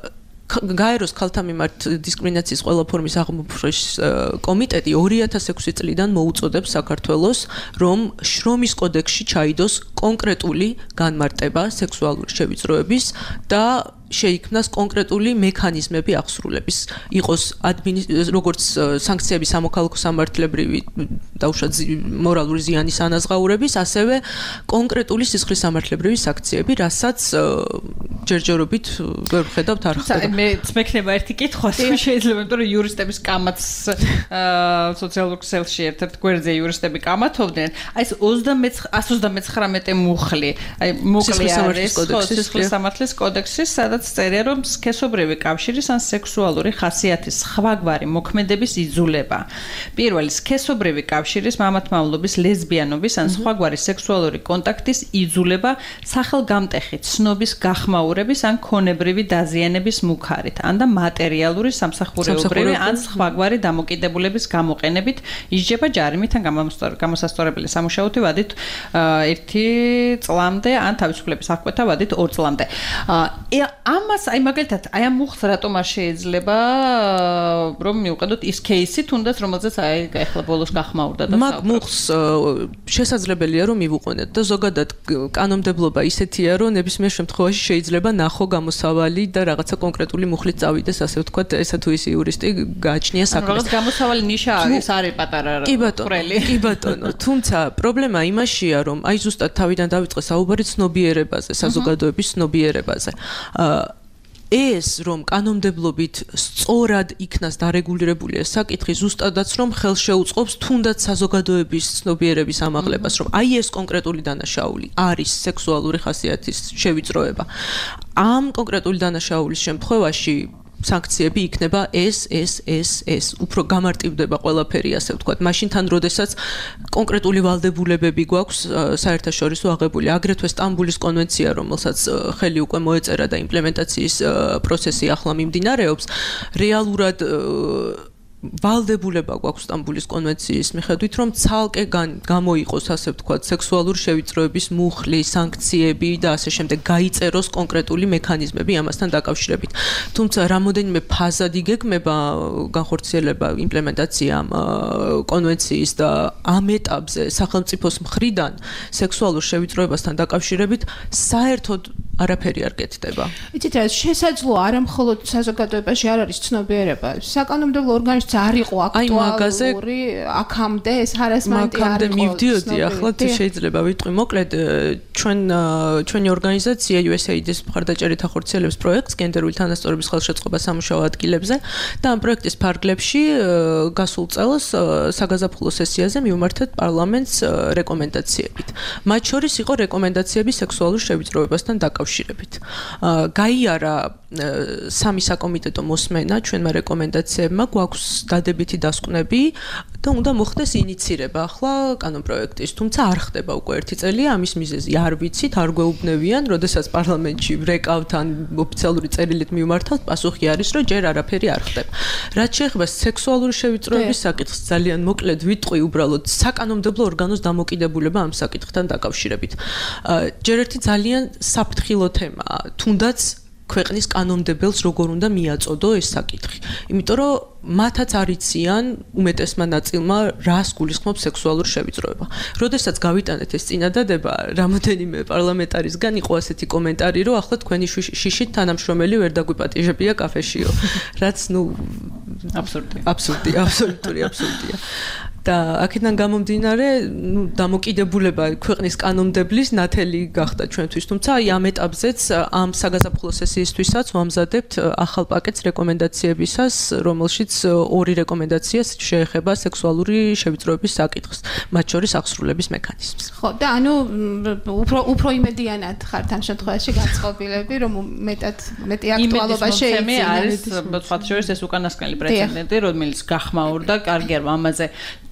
გაეროს ქალთა მიმართ დისკრიმინაციის ყველა ფორმის აღმოფხვრვის კომიტეტი ორი ათას ექვსი წლიდან მოუწოდებს საქართველოს, რომ შრომის კოდექსში ჩაიდოს კონკრეტული განმარტება სექსუალური შევიწროების და შეიქმნას კონკრეტული მექანიზმები აღსრულების. იყოს როგორც სანქციები სამოქალაქო სამართლებრივი დაუშვათ მორალური ზიანის ანაზღაურების, ასევე კონკრეტული სისხლის სამართლებრივი სანქციები, რასაც ჯერჯერობით ვერ ვხედავთ არ ხდება. მე მექნება ერთი კითხვა, შეიძლება იმიტომ რომ იურისტების კამათს სოციალურ ქსელში ერთ-ერთ გვერდზე იურისტები კამათობდნენ. აი ეს ოცდამეცხრამეტე εκατს ოცდამეცხრამეტე მუხლი, აი მოკლე არის სისხლის სამართლის კოდექსი, სადაც წერია რომ სქესობრივი კავშირის ან სექსუალური ხასიათის სხვაგვარი მოქმედების იძულება. პირველი სქესობრივი კავშირის მამათმავლობის, ლესბიანობის ან სხვაგვარი სექსუალური კონტაქტის იძულება სახელგამტეხი ცნობის გახმაურების ან ქონებრივი დაზიანების მუქარით, ან და მატერიალური სამსახურეობრივი ან სხვაგვარი დამოკიდებულების გამოყენებით ისჯება ჯარიმით ან გამოსასწორებელი სამუშაოთი ვადით ერთი წლამდე ან თავისუფლების აღკვეთა ვადით ორ წლამდე. ამას აი მაგალითად აი ამ მუხლს რატომ არ შეიძლება რომ მივყედოთ ის кейსი თუნდაც რომელზეც აი ახლა ბოლოს გახმაურდა და მაგ მუხლს შესაძლებელია რომ მივუყვენოთ და ზოგადად კანონმდებლობა ისეთია რომ ნებისმიერ შემთხვევაში შეიძლება ნახო გამოსავალი და რაღაცა კონკრეტული მუხლით წავიდეს ასე ვთქვათ ესა თუ ის იურისტი გააჩნია საქმეს. რაღაც გამოსავალი ნიშა არის არის პატარა ყრელი. კი ბატონო, თუმცა პრობლემა იმაშია რომ აი ზუსტად თავიდან დავიწყე საუბარი ცნობიერებაზე, საზოგადოების ცნობიერებაზე. ეს რომ კანონმდებლობით სწორად იქნას დარეგულირებული ეს საკითხი ზუსტადაც რომ ხელშეუწყობს თუნდაც საზოგადოების ცნობიერების ამაღლებას, რომ აი ეს კონკრეტული დანაშაული არის სექსუალური ხასიათის შევიწროება. ამ კონკრეტული დანაშაულის შემთხვევაში სანქციები იქნება ეს ეს ეს ეს უფრო გამარტივდება ყველაფერი ასე ვთქვათ. მაშინ თან როდესაც კონკრეტული ვალდებულებები გვაქვს საერთაშორისო აღებული, აგრეთვე სტამბულის კონვენცია, რომელსაც ხელი უკვე მოეწერა და იმპლემენტაციის პროცესი ახლა მიმდინარეობს, რეალურად ვალდებულება გვაქვს სტამბულის კონვენციის მიხედვით, რომ ცალკე გამოიყოს ასე ვთქვათ სექსუალური შევიწროების მუხლი, სანქციები და ასე შემდეგ გაიწეროს კონკრეტული მექანიზმები ამასთან დაკავშირებით. თუმცა რამოდენიმე ფაზად იგეგმება განხორციელება იმპლემენტაცია ამ კონვენციის და ამ ეტაპზე სახელმწიფოს მხრიდან სექსუალურ შევიწროებასთან დაკავშირებით საერთოდ არაფერი არ გეთდება. იცით რა, შესაძლოა არა მხოლოდ საზოგადოებაში არ არის ცნობიერება, საკანონმდებლო ორგანოშიც არ იყო აქტუალური აქამდე ეს ჰარასმენტი არ იყო. მივდიოდი, ახლა თუ შეიძლება ვიტყვი მოკლედ, ჩვენ ჩვენი ორგანიზაცია იუ ეს ეი დი-ის მხარდაჭერით ახორციელებს პროექტს გენდერული თანასწორობის ხელშეწყობა სამუშაო ადგილებზე და ამ პროექტის ფარგლებში გასულ წელს საგაზაფხულო სესიაზე მივმართეთ პარლამენტს რეკომენდაციებით. მათ შორის იყო რეკომენდაციები სექსუალურ შევიწროებასთან დაკავშირებით. გაიარა სამი საკომიტეტო მოსმენა ჩვენმა რეკომენდაციებმა, გვაქვს დადებითი დასკვნები და უნდა მოხდეს ინიცირება ახლა კანონპროექტის, თუმცა არ ხდება უკვე ერთი წელია, ამის მიზეზი არ ვიცით, არ გვეუბნებიან, როდესაც პარლამენტში ვრეკავთ ან ოფიციალური წერილით მივმართავთ, პასუხი არის, რომ ჯერ არაფერი არ ხდება. რაც შეეხება სექსუალური შევიწროების საკითხს, ძალიან მოკლედ ვიტყვი უბრალოდ საკანონმდებლო ორგანოს დამოკიდებულება ამ საკითხთან დაკავშირებით. ჯერ ერთი ძალიან საფრთხილო თემაა, თუნდაც ქვეყნის კანონმდებელს როგორ უნდა მიაწოდო ეს საკითხი. იმიტომ რომ მათაც არ იციან უმეტესმა ნაწილმა რას გულისხმობს სექსუალური შევიწროება. როდესაც გავიტანეთ ეს წინადადება, რამოდენიმე პარლამენტარისგან იყო ასეთი კომენტარი, რომ ახლა თქვენი შიშით თანამშრომელი ვერ დაგვიპატიჟებია კაფეშიო. რაც ნუ აბსურდი. აბსურდი, აბსოლუტური აბსურდია. და აქედან გამომდინარე, ნუ დამოკიდებულება ქვეყნის კანონმდებლის ნათელი გახდა ჩვენთვის, თუმცა აი ამ ეტაპზეც ამ საგაზაფხულო სესიისთვისაც ვამზადებთ ახალ პაკეტს რეკომენდაციებისას, რომელშიც ორი რეკომენდაცია შეეხება სექსუალური შევიწროების საკითხს, მათ შორის აღსრულების მექანიზმს. ხო, და ანუ უფრო უფრო იმედიანად ხართ ამ შემთხვევაში განწყობილები, რომ მეტად მეტი აქტუალობა შეიძლება არის, სხვა შორის ეს უკანასკნელი პრეცედენტი, რომელიც გახმაურდა კარგერმა ამაზე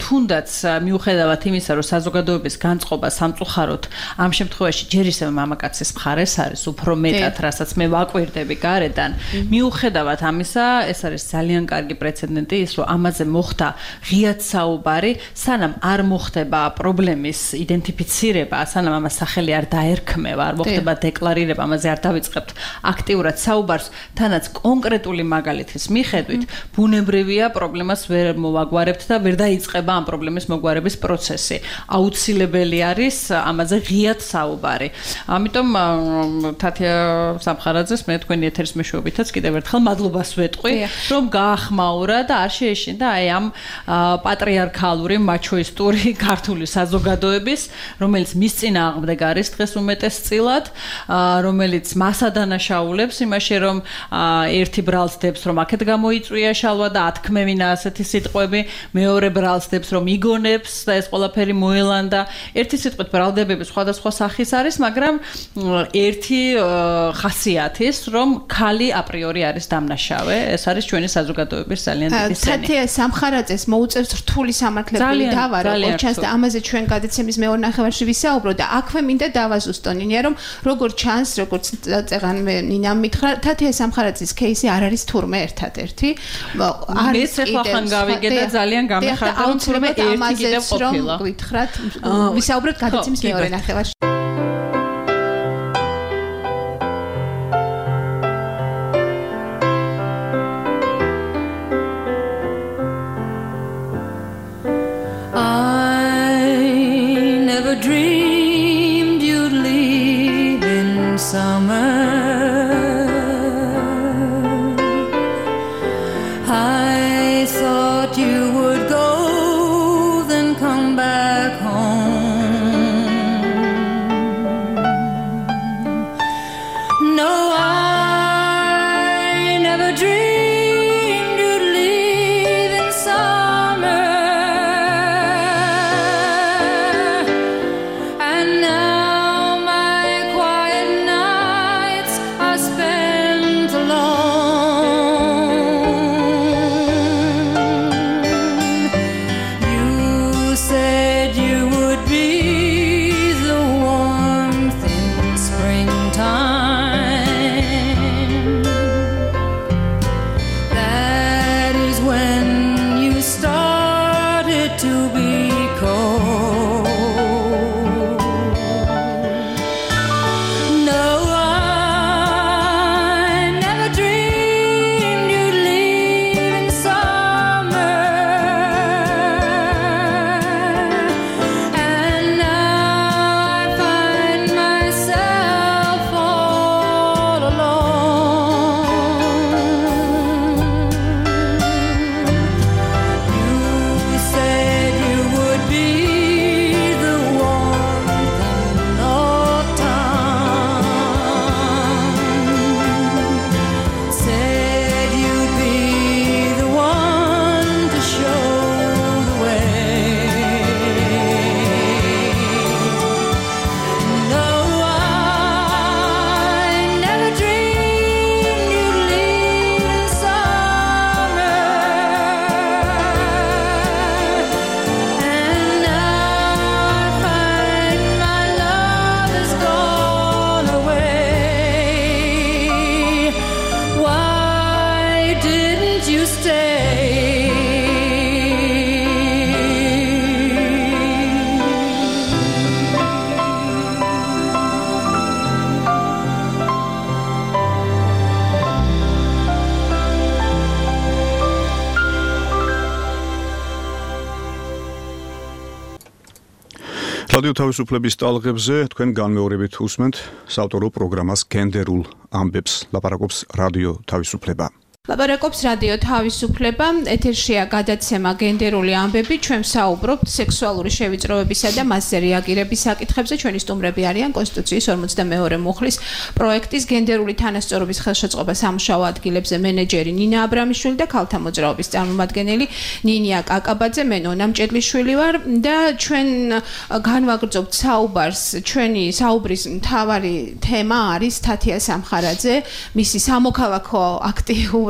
თუნდაც მიუხედავად იმისა, რომ საზოგადოების განწყობა სამწუხაროდ ამ შემთხვევაში ჯერ ისევ მამაკაცის მხარეს არის უფრო მეტად, რასაც მე ვაკვირდები გარედან. მიუხედავად ამისა, ეს არის ძალიან კარგი პრეცედენტი ის, რომ ამაზე მოხდა ღიად საუბარი, სანამ არ მოხდება პრობლემის იდენტიფიცირება, სანამ ამას სახელი არ დაერქმევა, არ მოხდება დეკლარირება, ამაზე არ დავიწყებთ აქტიურად საუბარს, თანაც კონკრეტული მაგალითის მიხედვით, ბუნებრივია პრობლემას ვერ მოვაგვარებთ და ვერ დაიწყება ამ პრობლემის მოგვარების პროცესი. აუცილებელი არის ამაზე ღიად საუბარი. ამიტომ თათია სამხარაძეს მე თქვენი ეთერის მეშვეობითაც კიდევ ერთხელ მადლობას ვეტყვი, რომ გაახმაურა და არ შეეშინდა აი ამ პატრიარქალური მაჩოისტური ქართული საზოგადოების, რომელიც მის წინააღმდეგ არის დღეს უმეტესწილად, რომელიც მას ადანაშაულებს იმაში, რომ ერთი ბრალს დებს, რომ აქეთ გამოიწვია შალვა და ათქმევინა ასეთი სიტყვები, მეორე ბრალს დებს, რომ იგონებს და ეს ყველაფერი მოელანდა. ერთი სიტყვით ბრალდებები სხვადასხვა სახის არის, მაგრამ ერთი ხასიათის, რომ ქალი აპრიორი არის დამნაშავე, ეს არის ჩვენი საზოგადოების ძალიან დიდი სენი. თათია სამხარაძეს მოუწევს რთული სამართლებელი დავა, როგორც ჩანს და ამაზე ჩვენ გადაცემის მეორე ნახევარში ვისაუბროთ და აქვე მინდა დავაზუსტო ნინია, რომ როგორც ჩანს, როგორც წეღან მე ნინამ მითხრა, თათია სამხარაძის кейსი არ არის თურმე ერთადერთი. არის ახლა ხან გავიგე და ძალიან გამეხარდა, რომ თურმე ერთი კიდევ ყოფილა. გითხრათ, ვისაუბროთ გადაცემის მეორე ნახევარში. რადიო თავისუფლების ტალღებზე თქვენ განმეორებით უსმენთ საავტორო პროგრამას გენდერულ ამბებს, ლაპარაკობს რადიო თავისუფლება. ლაპარაკობს რადიო თავისუფლება, ეთერშია გადაცემა გენდერული ამბები, ჩვენ ვსაუბრობთ სექსუალური შევიწროებისა და მასზე რეაგირების საკითხებზე. ჩვენი სტუმრები არიან კონსტიტუციის ორმოცდამეორე მუხლის პროექტის გენდერული თანასწორობის ხელშეწყობა სამუშაო ადგილებზე მენეჯერი ნინა აბრამიშვილი და ქალთა მოძრაობის წარმომადგენელი ნინია კაკაბაძე, მე ნონა მჭედლიშვილი ვარ და ჩვენ განვაგრძობთ საუბარს. ჩვენი საუბრის მთავარი თემა არის თათია სამხარაძე, მისი სამოქალაქო აქტიურ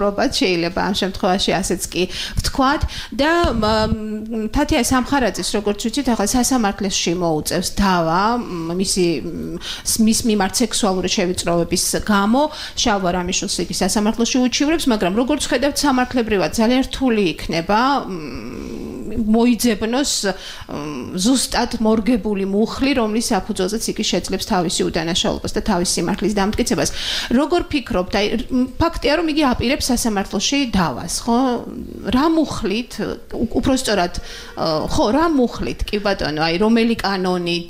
მოგზაურობად შეიძლება ამ შემთხვევაში ასეც კი ვთქვათ და თათია სამხარაძის როგორც ვიცით ახლა სასამართლოში მოუწევს დავა მისი მის მიმართ სექსუალური შევიწროების გამო შალვა რამიშვილს იგი სასამართლოში უჩივრებს მაგრამ როგორც ხედავთ სამართლებრივად ძალიან რთული იქნება მოიძებნოს ზუსტად მორგებული მუხლი, რომლის საფუძველზეც იგი შეძლებს თავისი უდანაშაულობას და თავისი სიმართლის დამტკიცებას. როგორ ფიქრობთ, აი ფაქტია რომ იგი აპირებს სასამართლოში დავას, ხო? რა მუხლით, უпростоრად, ხო, რა მუხლით, კი ბატონო, აი რომელი კანონით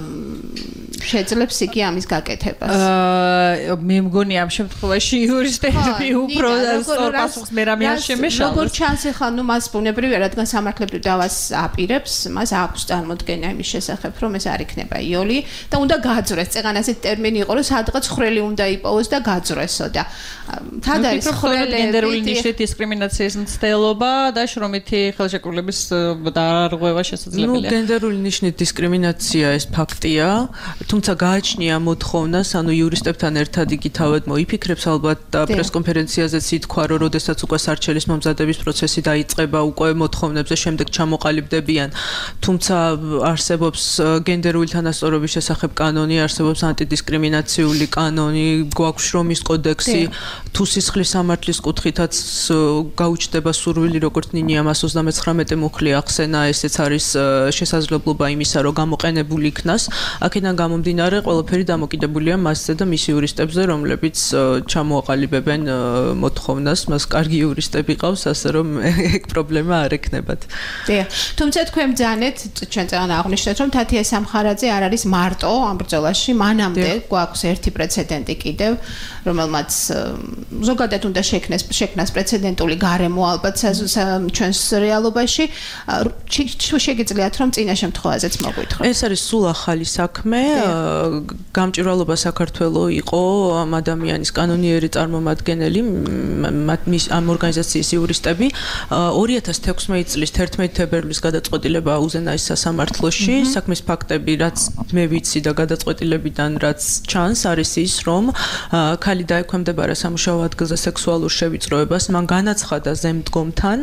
შეძლებს იგი ამის გაკეთებას? აა მე მგონი ამ შემთხვევაში იურისტები უფრო სწორ პასუხს მე რამე არ შემეშალოს. როგორ ჩანს ახლა ნუ მას ბუნებრივია, რადგან სამართლებრივ დავას აპირებს, მას აქვს წარმოდგენა იმის შესახებ, რომ ეს არ იქნება იოლი და უნდა გაძრეს. წეგან ასეთ ტერმინი იყო, რომ სადღაც ხვრელი უნდა იპოვოს და გაძრესო და თად არის ხვრელი გენდერული ნიშნით დისკრიმინაციის მცდელობა და შრომითი ხელშეკრულების დარღვევა შესაძლებელია. ნუ გენდერული ნიშნით დისკრიმინაცია ეს ფაქტია, თუმცა გააჩნია მოთხოვნას, ანუ იურისტებთან ერთად იგი თავად მოიფიქრებს ალბათ და პრესკონფერენციაზეც ითქვა, რომ როდესაც უკვე სარჩელის მომზადების პროცესი დაიწყება, უკვე მოთხოვნებზე შემდეგ ჩამოყალიბდებიან. თუმცა არსებობს გენდერული თანასწორობის შესახებ კანონი, არსებობს ანტიდისკრიმინაციული კანონი, გვაქვს შრომის კოდექსი, თუ სისხლის სამართლის კუთხითაც გაუჩნდება სურვილი, როგორც ნინია მას ოცდამეცხრამეტე მუხლი ახსენა, ესეც არის შესაძლებლობა იმისა, რომ გამოყენებული იქნას. აქედან გამომდინარე, ყველაფერი დამოკიდებულია მასზე და მის იურისტებზე, რომლებიც ჩამოაყალიბებენ მოთხოვნას, მას კარგი იურისტები ყავს, ასე რომ ეგ პრობლემა არ ექნებათ. დიახ. თუმცა თქვენ ბძანეთ, ჩვენ წეგან აღნიშნეთ, რომ თათია სამხარაძე არ არის მარტო ამ ბრძოლაში, მანამდე გვაქვს ერთი პრეცედენტი კიდევ, რომელმაც ზოგადად უნდა შექმნეს შექმნას პრეცედენტული გარემო ალბათ ჩვენს რეალობაში. შეგიძლიათ რომ წინა შემთხვევაზეც მოგვითხრათ. ეს არის სულ ახალი საქმე. გამჭვირვალობა საქართველოს იყო ამ ადამიანის კანონიერი წარმომადგენელი, მის ამ ორგანიზაციის იურისტები ორი ათას თექვსმეტი წლის თერთმეტი თებერვლის გადაწყვეტილება აუზენაეს სასამართლოში. საქმის ფაქტები, რაც მე ვიცი და გადაწყვეტილებიდან რაც ჩანს, არის ის, რომ ქალი დაექვემდებარა სამუშაო ადგილზე სექსუალურ შევიწროებას, მან განაცხადა ზემდგომთან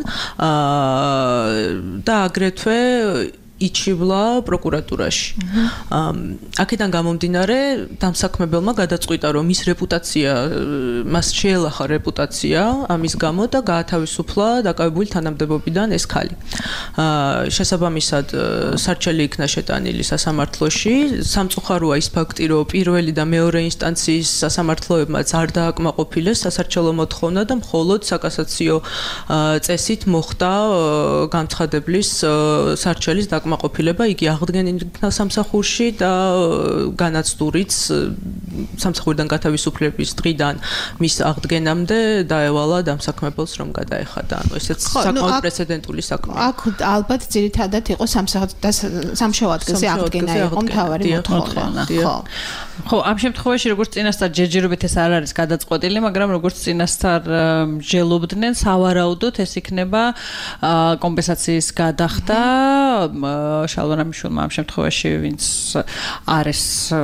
და აგრეთვე იჩივლა პროკურატურაში. აქედან გამომდინარე, დამსაქმებელმა გადაწყვიტა, რომ მის რეპუტაცია, მას შეელახა რეპუტაცია ამის გამო და გაათავისუფლა დაკავებული თანამდებობიდან ეს ქალი. შესაბამისად, სარჩელი იქნა შეტანილი სასამართლოში. სამწუხაროა ის ფაქტი, რომ პირველი და მეორე ინსტანციის სასამართლოებმაც არ დააკმაყოფილეს სასარჩელო მოთხოვნა და მხოლოდ საკასაციო წესით მოხდა განცხადებლის სარჩელის დაკმაყოფილება. მაყოფილება იგი აღდგენილ სამსახურში და განაცდურიც სამსახურიდან გათავისუფლების დღიდან მის აღდგენამდე დაევალა დამსაქმებელს რომ გადაეხადა. ანუ ესეც საკმაოდ პრეცედენტული საქმეა. აქ ალბათ ძირითადად იყო სამშაბათ ადგილზე აღდგენა იყო მთავარი მოთხოვნა. ხო. ხო, ამ შემთხვევაში როგორც წინასწარ ჯერჯერობით ეს არ არის გადაწყვეტილი, მაგრამ როგორც წინასწარ მსჯელობდნენ, სავარაუდოდ ეს იქნება კომპენსაციის გადახდა შალვა რამიშვილმა ამ შემთხვევაში ვინც არის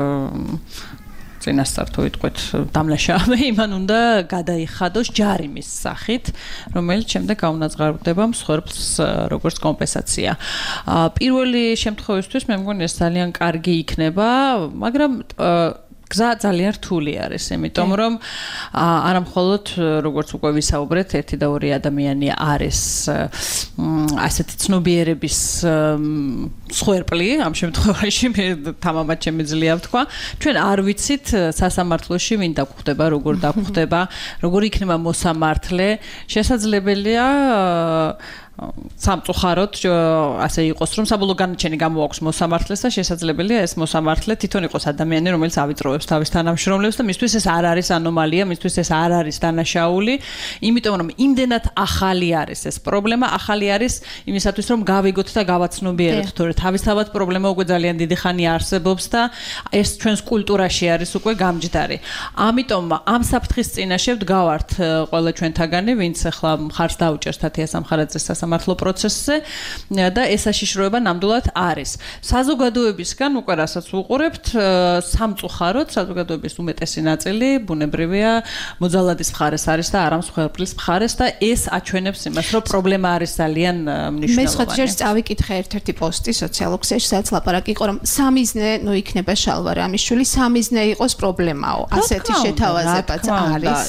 წინასწარ თუ იტყვით დამნაშავე, იმან უნდა გადაიხადოს ჯარიმის სახით, რომელიც შემდეგ გაუნაწყარდება მსხვერპლს როგორც კომპენსაცია. პირველი შემთხვევისთვის მე მგონი ეს ძალიან კარგი იქნება, მაგრამ გზა ძალიან რთული არის, იმიტომ რომ არა მხოლოდ როგორც უკვე ვისაუბრეთ, ერთი და ორი ადამიანი არის ასეთი ცნობიერების მსხვერპლი, ამ შემთხვევაში მე თამამად შემიძლია ვთქვა. ჩვენ არ ვიცით სასამართლოში ვინ დაგხვდება, როგორ დაგხვდება, როგორ იქნება მოსამართლე. შესაძლებელია სამწუხაროდ ასე იყოს, რომ საბოლოო განაჩენი გამოაქვს მოსამართლეს და შესაძლებელია ეს მოსამართლე თვითონ იყოს ადამიანი, რომელიც ავიწროვებს თავის თანამშრომლებს და მისთვის ეს არ არის ანომალია, მისთვის ეს არ არის დანაშაული, იმიტომ რომ იმდენად ახალი არის ეს პრობლემა, ახალი არის იმისათვის, რომ გავიგოთ და გავაცნობიეროთ, თორე თავისთავად პრობლემა უკვე ძალიან დიდი ხანი არსებობს და ეს ჩვენს კულტურაში არის უკვე გამჯდარი. ამიტომ ამ საფრთხის წინაშე ვდგავართ ყველა ჩვენთაგანი, ვინც ახლა მხარს დაუჭერს თათია სამხარაძეს სასამართლო პროცესზე და ეს საშიშროება ნამდვილად არის. საზოგადოებისგან უკვე რასაც ვუყურებთ, სამწუხაროდ საზოგადოების უმეტესი ნაწილი ბუნებრივია მოძალადის მხარეს არის და არა მსხვერპლის მხარეს და ეს აჩვენებს იმას, რომ პრობლემა არის ძალიან მნიშვნელოვანი. მე სხვა ჯერს წავიკითხე ერთ-ერთი პოსტი სოციალურ ქსელში, სადაც ლაპარაკი იყო, რომ სამიზნე ნუ იქნება შალვა რამიშვილი, სამიზნე იყოს პრობლემაო. ასეთი შეთავაზებაც არის.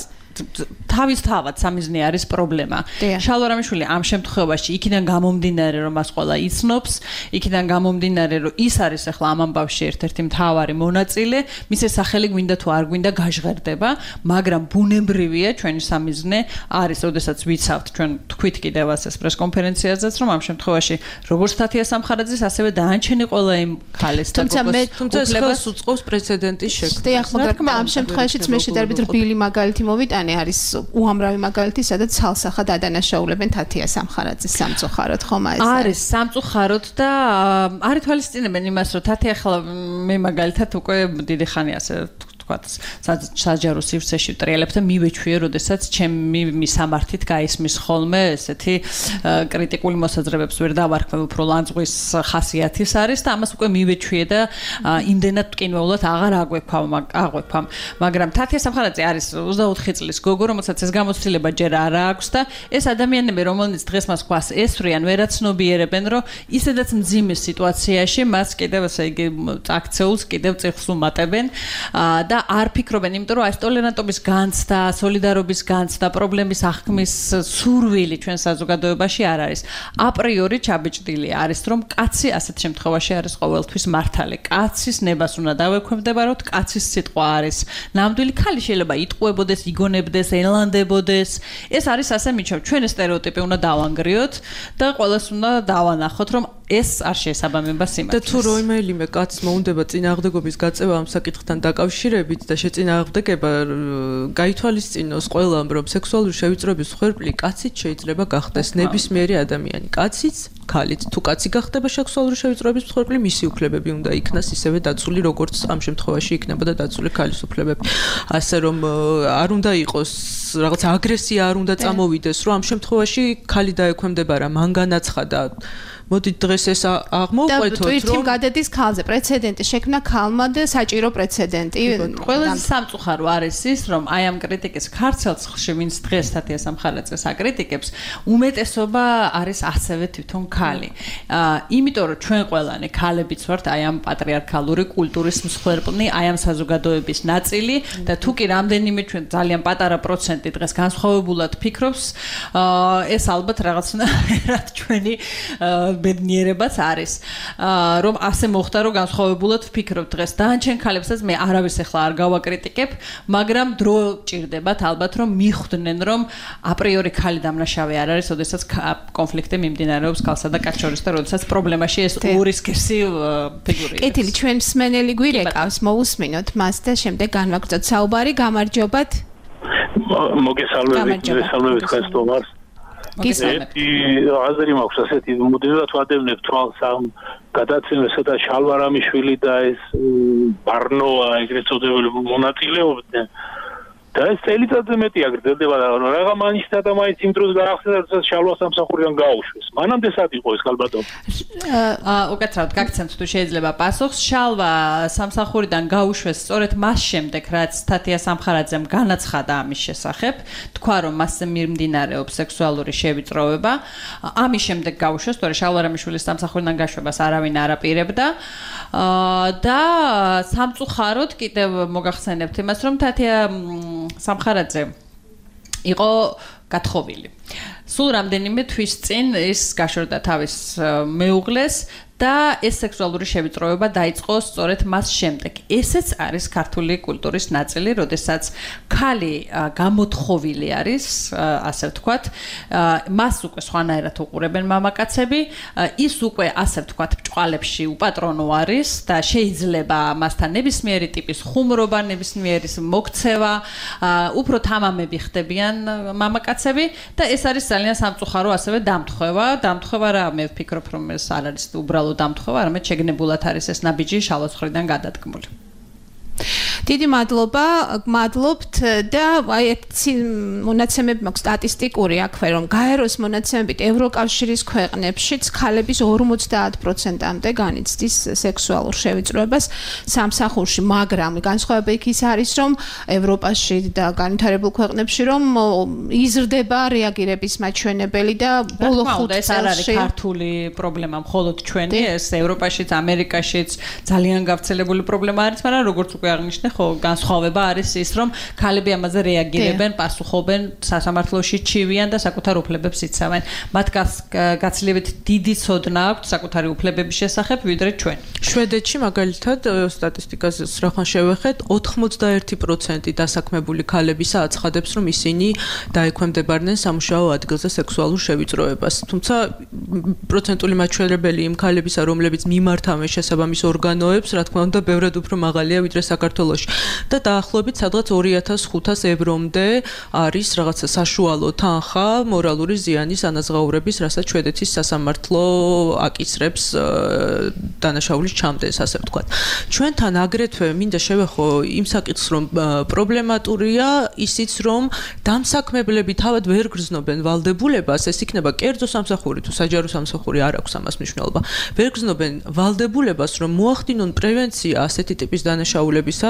თავისთავად სამიზნე არის პრობლემა. შალვა რამიშვილი ამ შემთხვევაში იქიდან გამომდინარე, რომ მას ყველა იცნობს, იქიდან გამომდინარე, რომ ის არის ახლა ამ ამბავში ერთ-ერთი მთავარი მონაწილე, მის სახელი გვინდა თუ არ გვინდა გაჟღერდება, მაგრამ ბუნებრივია ჩვენი სამიზნე არის, ოდესაც ვიცავთ ჩვენ თქვით კიდევ ასეს პრესკონფერენციაზეც, რომ ამ შემთხვევაში როგორც თათია სამხარაძის, ასევე დაანჩენი ყველა იმ ქალის და გოგოს თუმცა ხელს უწყობს პრეცედენტის შექმნა. დიახ, მაგრამ ამ შემთხვევაშიც მე შედარებით რბილი მაგალითი მოვიტანე არის უამრავი მაგალითი, სადაც ცალსახად ადანაშაულებენ თათია სამხარაძის სამწუხაროდ, ხომ აი ეს არის სამწუხაროდ და არ ითვალისწინებენ იმას, რომ თათია ახლა მე მაგალითად უკვე დიდი ხანი ასე თქვა საჯარო სივრცეში ვტრიალებ და მივეჩვიე, როდესაც ჩემი მისამართით გაისმის ხოლმე ესეთი კრიტიკული მოსაზრებებს ვერ დავარქვევ, უფრო ლანძღვის ხასიათის არის და ამას უკვე მივეჩვიე და იმდენად მტკინველად აღარ აგვექვავ აღვექვამ, მაგრამ თათია სამხარაძე არის ოცდაოთხი წლის გოგო, რომელსაც ეს გამოცდილება ჯერ არ აქვს და ეს ადამიანები, რომელნიც დღეს მას ქვას ესვრიან, ვერაცნობიერებენ, რომ ისედაც მძიმე სიტუაციაში მას კიდევ ასე იგი აქცეულს კიდევ წიხლს უმატებენ და და არ ფიქრობენ, იმიტომ რომ ეს ტოლერანტობის განცდა, სოლიდარობის განცდა, პრობლემის აღქმის სურვილი ჩვენ საზოგადოებაში არ არის. აპრიორი ჩაბეჭდილი არის, რომ კაცი ასეთ შემთხვევაში არის ყოველთვის მართალი. კაცის ნებას უნდა დავექვემდებაროთ, კაცის სიტყვა არის ნამდვილი. ქალი შეიძლება იტყუებოდეს, იგონებდეს, ელანდებოდეს. ეს არის ასე მიჩვევ. ჩვენ ეს სტერეოტიპი უნდა დავანგრიოთ და ყველას უნდა დავანახოთ, რომ ეს არ შეესაბამება სიმართლეს. და თუ რომელიმე კაცს მოუნდება წინააღმდეგობის გაწევა ამ საკითხთან დაკავშირებით და შეწინააღმდეგება გაითვალისწინოს ყველამ, რომ სექსუალური შევიწროების მსხვერპლი კაციც შეიძლება გახდეს ნებისმიერი ადამიანი. კაციც, ქალიც, თუ კაცი გახდება სექსუალური შევიწროების მსხვერპლი, მისი უფლებები უნდა იქნას ისევე დაცული, როგორც ამ შემთხვევაში იქნებოდა დაცული ქალის უფლებები. ასე რომ არ უნდა იყოს რაღაც აგრესია არ უნდა წამოვიდეს, რომ ამ შემთხვევაში ქალი დაექვემდებარა, მან განაცხადა მოდით დღეს ეს აღმოვყვეთოთ, რომ თვითონ გადადის ქალზე პრეცედენტი შექმნა ქალმა და საჭირო პრეცედენტი. ყველაზე სამწუხარო არის ის, რომ აი ამ კრიტიკის ქართულ ცხლში, ვინც დღეს თათია სამხარაძეს აკრიტიკებს, უმეტესობა არის ასევე თვითონ ქალი. აა, იმიტომ რომ ჩვენ ყველანი ქალებიც ვართ აი ამ პატრიარქალური კულტურის მსხვერპლნი, აი ამ საზოგადოების ნაწილი და თუ კი რამდენიმე ჩვენ ძალიან პატარა პროცენტი დღეს განსხვავებულად ფიქრობს, აა, ეს ალბათ რაღაცნაირად ჩვენი ბედნიერებაც არის, რომ ასე მოხდა, რომ განსხვავებულად ვფიქრობ დღეს. დაანჩენ ქალებსაც მე არავის ახლა არ გავაკრიტიკებ, მაგრამ დრო ჭირდებათ ალბათ, რომ მიხვდნენ, რომ აპრიორი ქალი დამნაშავე არ არის, ოდესაც კონფლიქტი მიმდინარეობს ქალსა და კაცს შორის და როდესაც პრობლემაში ეს ორი სქესი ფიგურია. კეთილი, ჩვენ მსმენელი გვირეკავს, მოусმინოთ მას და შემდეგ განვაგრძოთ საუბარი. გამარჯობათ. მოგესალმებით, მოგესალმებით თქვენს თომარს. ერთი აზრი მაქვს ასეთი, მოდიოთ ვადევნებ თვალს ამ გადაცემასა და შალვა რამიშვილი და ეს ბარნოა ეგრეთ წოდებული მონაწილეობდნენ. და ეს წელიწადზე მეტია გრძელდება და რაღა მანიშთა და მაინც იმ დროს გაახსნა, როდესაც შალვა სამსახურიდან გაუშვეს. მანამდე სად იყო ეს ქალბატონი? აა, უკეთრავად გაგცემთ თუ შეიძლება პასუხს. შალვა სამსახურიდან გაუშვეს სწორედ მას შემდეგ, რაც თათია სამხარაძემ განაცხადა ამის შესახებ, თქვა რომ მასზე მიმდინარეობს სექსუალური შევიწროება. ამის შემდეგ გაუშვეს, სწორედ შალვა რამიშვილის სამსახურიდან გაშვებას არავინ არ აპირებდა. აა, და სამწუხაროდ კიდევ მოგახსენებთ იმას, რომ თათია სამხარაძე იყო გათხოვილი. სულ რამდენიმე თვის წინ ის გაშორდა თავის მეუღლეს და ეს სექსუალური შევიწროება დაიწყო სწორედ მას შემდეგ. ესეც არის ქართული კულტურის ნაწილი, როდესაც ქალი გამოთხოვილი არის, ასე ვთქვათ, მას უკვე სხვანაირად უყურებენ მამაკაცები, ის უკვე ასე ვთქვათ, ბჭყალებში უპატრონო არის და შეიძლება მასთან ნებისმიერი ტიპის ხუმრობა, ნებისმიერი მოქცევა, უფრო თამამები ხდებიან მამაკაცები და ეს არის ძალიან სამწუხარო ასევე დამთხევა. დამთხევა რა, მე ვფიქრობ, რომ ეს არ არის უბრალოდ დამთხევა, არამედ შეგნებულად არის ეს ნაბიჯი შალვას მხრიდან გადადგმული. დიდი მადლობა, გმადლობთ და აი ერთი მონაცემები მაქვს სტატისტიკური აქვე რომ გაეროს მონაცემებით ევროკავშირის ქვეყნებშიც ქალების ორმოცდაათ პროცენტამდე განიცდის სექსუალურ შევიწროებას სამსახურში, მაგრამ განსხვავება იქ ის არის რომ ევროპაში და განვითარებულ ქვეყნებში რომ იზრდება რეაგირების მაჩვენებელი და ბოლო ხუთ წელში ეს არ არის ქართული პრობლემა მხოლოდ ჩვენი, ეს ევროპაშიც, ამერიკაშიც ძალიან გავრცელებული პრობლემა არის, მაგრამ როგორც უკვე აღნიშნე, ხო, განსხვავება არის ის, რომ ქალები ამაზე რეაგირებენ, პასუხობენ, სასამართლოში ჩივიან და საკუთარ უფლებებს იცავენ. მათ გაცილებით დიდი ცოდნა აქვთ საკუთარი უფლებების შესახებ, ვიდრე ჩვენ. შვედეთში მაგალითად სტატისტიკას რახან შევეხეთ, ოთხმოცდაერთი პროცენტი დასაქმებული ქალებისა აცხადებს, რომ ისინი დაექვემდებარნენ სამუშაო ადგილზე სექსუალურ შევიწროებას. თუმცა პროცენტული მაჩვენებელი იმ ქალებისა, რომლებიც მიმართავენ შესაბამის ორგანოებს, რა თქმა უნდა, ბევრად უფრო მაღალია ვიდრე საქართველოში. და დაახლოებით სადღაც ორი ათას ხუთას ევრომდე არის რაღაცა საშუალო თანხა მორალური ზიანის ანაზღაურების, რასაც შვედეთის სასამართლო აკისრებს დანაშაულის ჩამდენს, ასე ვთქვათ. ჩვენთან აგრეთვე მინდა შევეხო იმ საკითხს, რომ პრობლემატურია ისიც, რომ დამსაქმებლები თავად ვერ გრძნობენ ვალდებულებას, ეს იქნება კერძო სამსახური თუ საჯარო სამსახური არ აქვს ამას მნიშვნელობა. ვერ გრძნობენ ვალდებულებას, რომ მოახდინონ პრევენცია ასეთი ტიპის დანაშაულებისა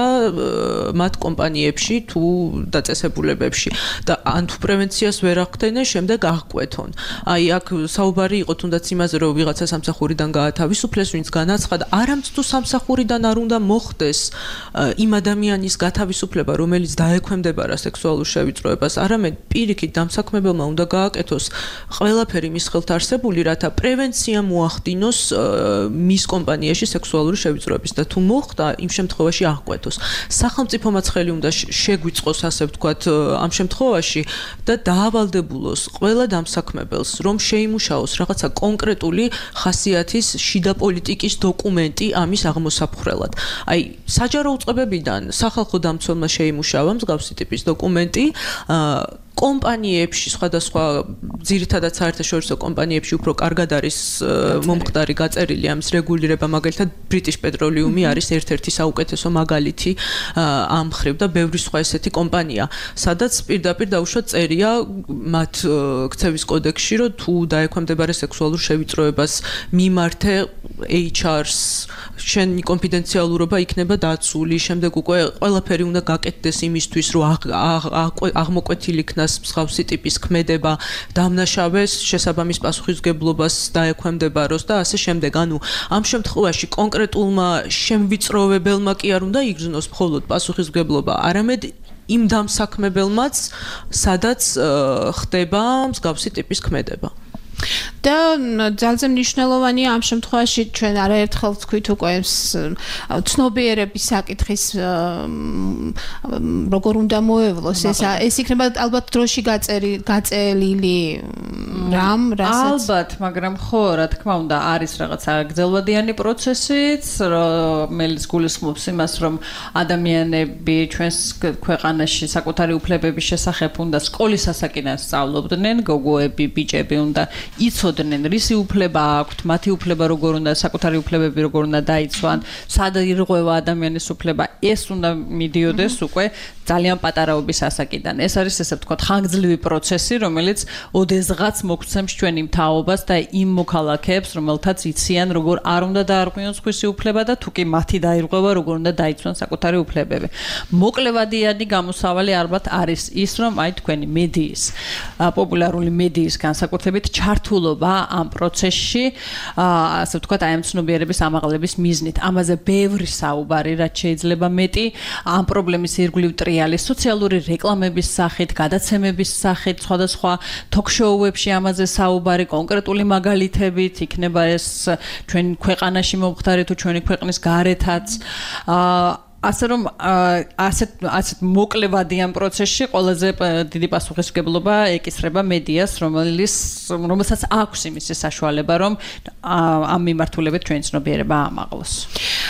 მათ კომპანიებში თუ დაწესებულებებში და ან თუ პრევენციას ვერ ახდენენ, შემდეგ აღკვეთონ. აი აქ საუბარი იყო თუნდაც იმაზე, რომ ვიღაცა სამსახურიდან გაათავისუფლეს, ვინც განაცხადა, არამც თუ სამსახურიდან არ უნდა მოხდეს იმ ადამიანის გათავისუფლება, რომელიც დაექვემდებარა სექსუალურ შევიწროებას, არამედ პირიქით დამსაქმებელმა უნდა გააკეთოს ყველაფერი მის ხელთ არსებული, რათა პრევენცია მოახდინოს მის კომპანიაში სექსუალური შევიწროების და თუ მოხდა, იმ შემთხვევაში აღკვეთოს. სახელმწიფომაც ხელი უნდა შეგვიწყოს, ასე ვთქვათ, ამ შემთხვევაში და დაავალდებულოს ყველა დამსაქმებელს, რომ შეიმუშაოს რაღაცა კონკრეტული ხასიათის შიდა პოლიტიკის დოკუმენტი ამის აღმოსაფხრელად. აი, საჯარო უწყებებიდან სახალხო დამცველმა შეიმუშავა მსგავსი ტიპის დოკუმენტი, კომპანიებში, სხვადასხვა ძირითადად საერთაშორისო კომპანიებში უფრო კარგად არის მომხდარი გაწერილი ამის რეგულირება, მაგალითად ბრიტიშ პეტროლიუმი არის ერთ-ერთი საუკეთესო მაგალითი ამ მხრივ და ბევრი სხვა ესეთი კომპანია, სადაც პირდაპირ დაუშვათ წერია მათ ქცევის კოდექსში, რომ თუ დაექვემდებარე სექსუალურ შევიწროებას მიმართე ეიჩ არს, შენი კონფიდენციალურობა იქნება დაცული, შემდეგ უკვე ყველაფერი უნდა გაკეთდეს იმისთვის, რომ აღმოკვეთილი იქნას მსგავსი ტიპის ქმედება, დამნაშავეს შესაბამის პასუხისმგებლობას დაექვემდებაროს და ასე შემდეგ. ანუ ამ შემთხვევაში კონკრეტულმა შემვიწროვებელმა კი არ უნდა იგრძნოს მხოლოდ პასუხისმგებლობა, არამედ იმ დამსაქმებელმაც, სადაც ხდება მსგავსი ტიპის ქმედება. და ძალზე მნიშვნელოვანია ამ შემთხვევაში ჩვენ არაერთხელ ვთქვით უკვე ცნობიერების საკითხის როგორ უნდა მოევლოს ეს ეს იქნება ალბათ დროში გაწელილი რამ რასაც ალბათ, მაგრამ ხო, რა თქმა უნდა, არის რაღაცა გრძელვადიანი პროცესიც, რომელიც გულისხმობს იმას, რომ ადამიანები ჩვენს ქვეყანაში საკუთარი უფლებების შესახებ უნდა სკოლის ასაკიდან სწავლობდნენ, გოგოები, ბიჭები უნდა იცოდნენ, რისი უფლება აქვთ, მათი უფლება როგორ უნდა, საკუთარი უფლებები როგორ უნდა დაიცვან, სად ირღვევა ადამიანის უფლება, ეს უნდა მიდიოდეს უკვე ძალიან პატარაობის ასაკიდან. ეს არის ესე ვთქვათ, ხანგრძლივი პროცესი, რომელიც ოდესღაც მოგცემს ჩვენი მთავრობას და იმ მოქალაქეებს, რომელთაც იციან, როგორ არ უნდა დაარღვიონ სხვისი უფლება და თუ კი მათი დაირღვევა, როგორ უნდა დაიცვან საკუთარი უფლებები. მოკლევადიანი გამოსავალი ალბათ არის ის, რომ აი თქვენი მედიის, პოპულარული მედიის განსაკუთრებით ჩართულობა ამ პროცესში, ასე ვთქვათ, აი ამ ცნობიერების ამაღლების მიზნით. ამაზე ბევრი საუბარი, რაც შეიძლება მეტი, ამ პრობლემის ირგვლივ ტრიალი სოციალური რეკლამების სახით, გადაცემების სახით, სხვადასხვა თოქ-შოუებში ამაზე საუბარი, კონკრეტული მაგალითებით, იქნება ეს ჩვენ ქვეყანაში მომხდარი თუ ჩვენი ქვეყნის გარეთაც. ასე რომ ასეთ ასეთ მოკლევადიან პროცესში ყველაზე დიდი პასუხისმგებლობა ეკისრება მედიას, რომელიც რომელსაც აქვს იმის საშუალება, რომ ამ მიმართულებით ჩვენი ცნობიერება ამაღლოს.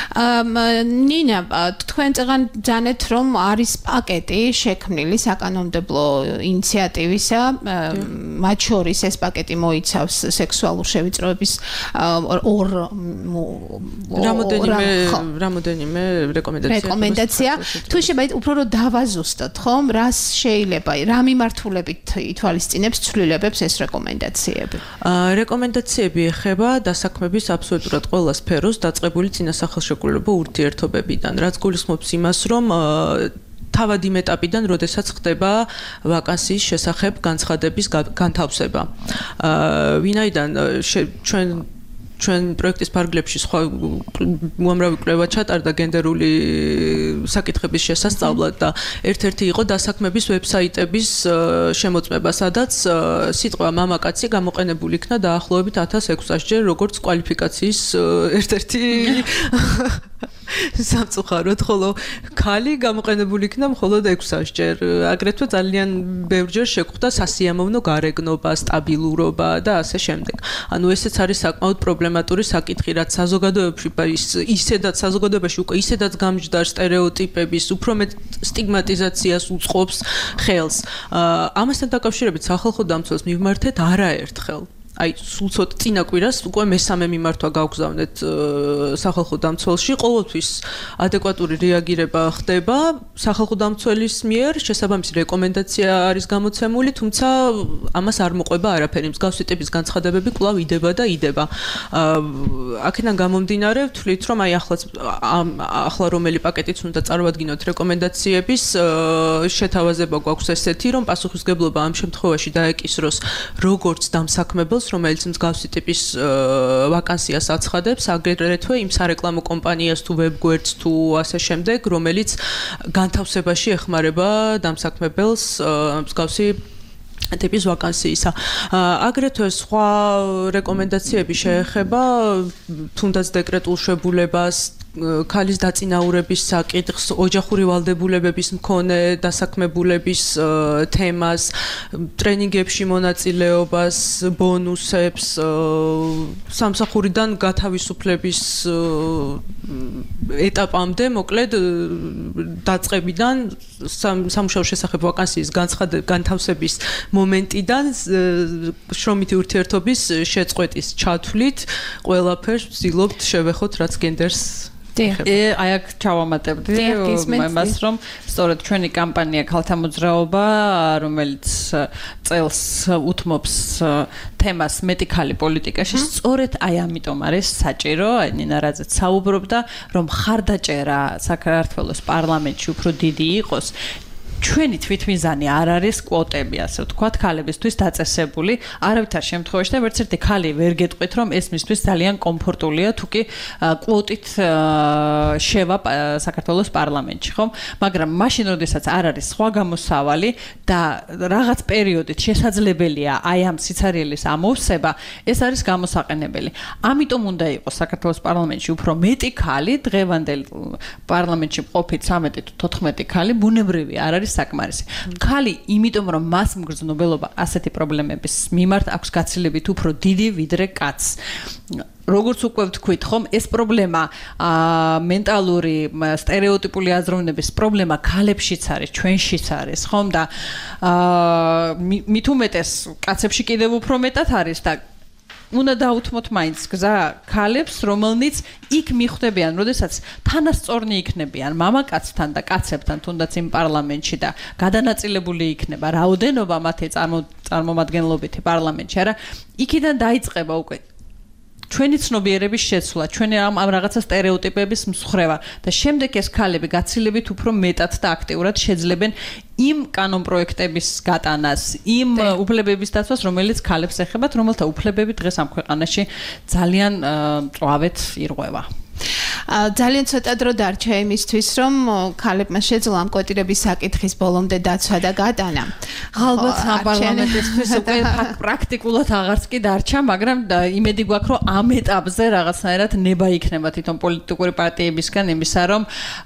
ნინა, თქვენ წეგან ძანეთ რომ არის პაკეტი შექმნილი საკანონმდებლო ინიციატივისა, მათ შორის ეს პაკეტი მოიცავს სექსუალურ შევიწროების ორ რამოდენიმე რამოდენიმე რეკომენდაცია. რეკომენდაცია. თუ შეიძლება უფრო რომ დავაზუსტოთ, ხომ, რას შეიძლება, რა მიმართულებით ითვალისწინებს ცვლილებებს ეს რეკომენდაციები? აა რეკომენდაციები ეხება დასაქმების აბსოლუტურად ყველა სფეროს დაწყებული წინასახელშეკრულებო ურთიერთობებიდან, რაც გულისხმობს იმას, რომ თავად იმ ეტაპიდან, როდესაც ხდება ვაკანსიის შესახებ განცხადების განთავსება. აა ვინაიდან ჩვენ ჩვენ პროექტის ფარგლებში სხვა უამრავი კვლევა ჩატარდა გენდერული საკითხების შესასწავლად და ერთ-ერთი იყო დასაქმების ვებსაიტების შემოწმება, სადაც სიტყვა მამაკაცი გამოყენებული იქნა დაახლოებით ათას ექვსას ჯერ როგორც კვალიფიკაციის ერთ-ერთი სამწუხაროდ, ხოლო ქალი გამოყენებული იქნა მხოლოდ ექვსას ჯერ. აგრეთვე ძალიან ბევრჯერ შეგვხვდა სასიამოვნო გარეგნობა, სტაბილურობა და ასე შემდეგ. ანუ ესეც არის საკმაოდ პრობლემატური საკითხი, რაც საზოგადოებაში ისედაც საზოგადოებაში უკვე ისედაც გამჯდარ სტერეოტიპების, უფრო მეტ სტიგმატიზაციას უწყობს ხელს. ამასთან დაკავშირებით სახალხო დამცველს მივმართეთ არაერთხელ. აი, სულ ცოტა წინა კვირას უკვე მესამე მიმართვა გავგზავნეთ სახალხო დამცველში. ყოველთვის ადეკვატური რეაგირება ხდება სახალხო დამცველის მიერ, შესაბამისი რეკომენდაცია არის გამოცემული, თუმცა ამას არ მოყვება არაფერი. მსგავსი ტიპის განცხადებები კვლავ იდება და იდება. აქედან გამომდინარე, ვთვლით, რომ აი ახლაც ახლა რომელი პაკეტიც უნდა წარვადგინოთ რეკომენდაციების შეთავაზება გვაქვს ესეთი, რომ პასუხისმგებლობა ამ შემთხვევაში დაეკისროს როგორც დამსაქმებელს, რომელიც მსგავსი ტიპის ვაკანსიას აცხადებს, აგრეთვე იმ სარეკლამო კომპანიას თუ ვებგვერდს თუ ასე შემდეგ, რომელიც განთავსებაში ეხმარება დამსაქმებელს მსგავსი ტიპის ვაკანსიისა. აგრეთვე სხვა რეკომენდაციები შეეხება თუნდაც დეკრეტულ შებულებას, ქალის დაწინაურების საკითხს, ოჯახური ვალდებულებების მქონე დასაქმებულების თემას, ტრენინგებში მონაწილეობას, ბონუსებს, სამსახურიდან გათავისუფლების ეტაპამდე, მოკლედ დაწყებიდან სამუშაო შესახებ ვაკანსიის განთავსების მომენტიდან შრომითი ურთიერთობის შეწყვეტის ჩათვლით ყველაფერს ვცდილობთ შევეხოთ, რაც გენდერს აი აქ ჩავამატებდი იმას, რომ სწორედ ჩვენი კამპანია ქალთა მოძრაობა, რომელიც წელს უთმობს თემას მეტი ქალი პოლიტიკაში, სწორედ აი ამიტომ არის საჭირო, ნინა რაზეც საუბრობდა, რომ ხარდაჭერა საქართველოს პარლამენტში უფრო დიდი იყოს. ჩვენი თვითმიზანი არ არის კვოტები, ასე ვთქვათ, ქალებისთვის დაწესებული, არავითარ შემთხვევაში და ვერც ერთი ქალი ვერ გეტყვით, რომ ეს მისთვის ძალიან კომფორტულია, თუ კი კვოტით შევა საქართველოს პარლამენტში, ხომ? მაგრამ მაშინ, როდესაც არ არის სხვა გამოსავალი და რაღაც პერიოდით შესაძლებელია აი ამ სიცარიელის ამოვსება, ეს არის გამოსაყენებელი. ამიტომ უნდა იყოს საქართველოს პარლამენტში უფრო მეტი ქალი, დღევანდელ პარლამენტში ყოფით ცამეტი თუ თოთხმეტი ქალი, ბუნებრივი არ არის საკმარისი. ქალი, იმიტომ რომ მას მგრძნობელობა ასეთი პრობლემების მიმართ აქვს გაცილებით უფრო დიდი ვიდრე კაცს. როგორც უკვე ვთქვით, ხომ, ეს პრობლემა მენტალური სტერეოტიპული აზროვნების პრობლემა ქალებშიც არის, ჩვენშიც არის, ხომ და მით უმეტეს კაცებში კიდევ უფრო მეტად არის და უნდა დაუთმოთ მაინც გზა ქალებს, რომელნიც იქ მიხვდებიან, როდესაც თანასწორნი იქნებიან მამაკაცთან და კაცებთან, თუნდაც იმ პარლამენტში და გადანაწილებული იქნება რაოდენობა მათი წარმომადგენლობითი პარლამენტში, არა, იქიდან დაიწყება უკვე ჩვენი ცნობიერების შეცვლა, ჩვენი ამ რაღაცა სტერეოტიპების მსხრევა და შემდეგ ეს ქალები გაცილებით უფრო მეტად და აქტიურად შეძლებენ იმ კანონპროექტების გატანას, იმ უფლებების დაცვას, რომელიც ქალებს ეხებათ, რომელთა უფლებები დღეს ამ ქვეყანაში ძალიან მწვავედ ირღვევა. ძალიან ცოტა დრო დარჩა იმისთვის, რომ ქალებმა შეძლო ამ კვოტირების საკითხის ბოლომდე დაცვა და გატანა. ალბათ ამ პარლამენტისთვის უკვე პრაქტიკულად აღარც კი დარჩა, მაგრამ იმედი გვაქვს, რომ ამ ეტაპზე რაღაცნაირად ნება იქნება თვითონ პოლიტიკური პარტიებისგან იმისა, რომ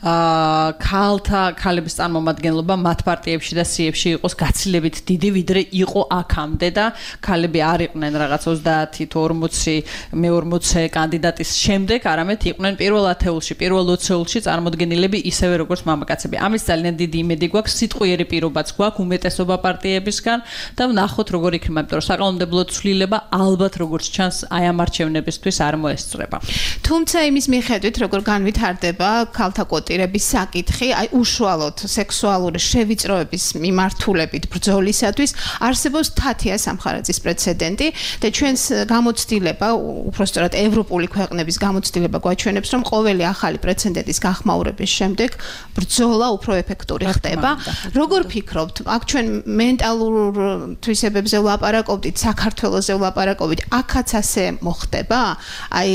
ქალთა, ქალების წარმომადგენლობა მათ პარტიებში და სიებში იყოს გაცილებით დიდი, ვიდრე იყო აქამდე და ქალები არ იყვნენ რაღაც ოცდაათი თუ ორმოცი, მეორმოცე კანდიდატის შემდეგ, არამედ იყვნენ პირველ ათეულში, პირველ ოცეულში წარმოდგენილები ისევე როგორც მამაკაცები. ამის ძალიან დიდი იმედი გვაქვს, სიტყვიერი პირობაც გვაქვს უმეტესობა პარტიებისგან და ვნახოთ როგორ იქნება, იმიტომ რომ საკანონმდებლო ცვლილება ალბათ როგორც ჩანს აი ამ არჩევნებისთვის არ მოესწრება. თუმცა იმის მიხედვით, როგორ განვითარდება ქალთა კვოტირების საკითხი, აი უშუალოდ სექსუალური შევიწროების მიმართულებით ბრძოლისათვის არსებობს თათია სამხარაძის პრეცედენტი და ჩვენს გამოცდილება, უბრალოდ ევროპული ქვეყნების გამოცდილება გვაჩვენებს, რომ ყოველი ახალი პრეცედენტის გახმაურების შემდეგ ბრძოლა უფრო ეფექტური ხდება. როგორ ფიქრობთ, აქ ჩვენ მენტალურ თვისებებზე ვლაპარაკობთ, საქართველოზე ვლაპარაკობთ, აქაც ასე მოხდება? აი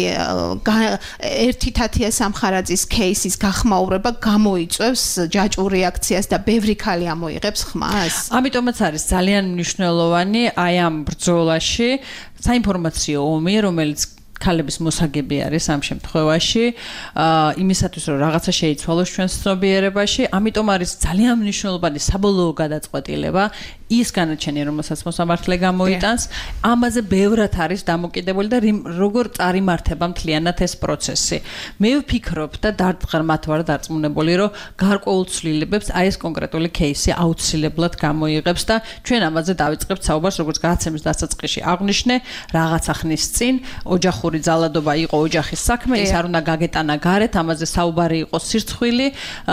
ერთი თათია სამხარაძის кейსის გახმაურება გამოიწვევს ჯაჭვურ რეაქციას და ბევრი ქალი ამოიღებს ხმას? ამიტომაც არის ძალიან მნიშვნელოვანი აი ამ ბრძოლაში საინფორმაციო ომი, რომელიც ქალების მოსაგები არის ამ შემთხვევაში, იმისათვის რომ რაღაცა შეიცვალოს ჩვენს ცნობიერებაში, ამიტომ არის ძალიან მნიშვნელოვანი საბოლოო გადაწყვეტილება ის განაჩენი, რომელსაც მოსამართლე გამოიტანს, ამაზე ბევრად არის დამოკიდებული და როგორ წარიმართება მთლიანად ეს პროცესი. მე ვფიქრობ და დარტყმად ვარ დარწმუნებული, რომ გარკვეულ ცვლილებებს აი ეს კონკრეტული кейსი აუცილებლად გამოიღებს და ჩვენ ამაზე დავიწყებთ საუბარს, როგორც გადაცემის დასაწყისში აღვნიშნე, რაღაცა ხნის წინ ოჯახური ძალადობა იყო ოჯახის საქმე, ის არ უნდა გაგეტანა გარეთ, ამაზე საუბარი იყო სირცხვილი.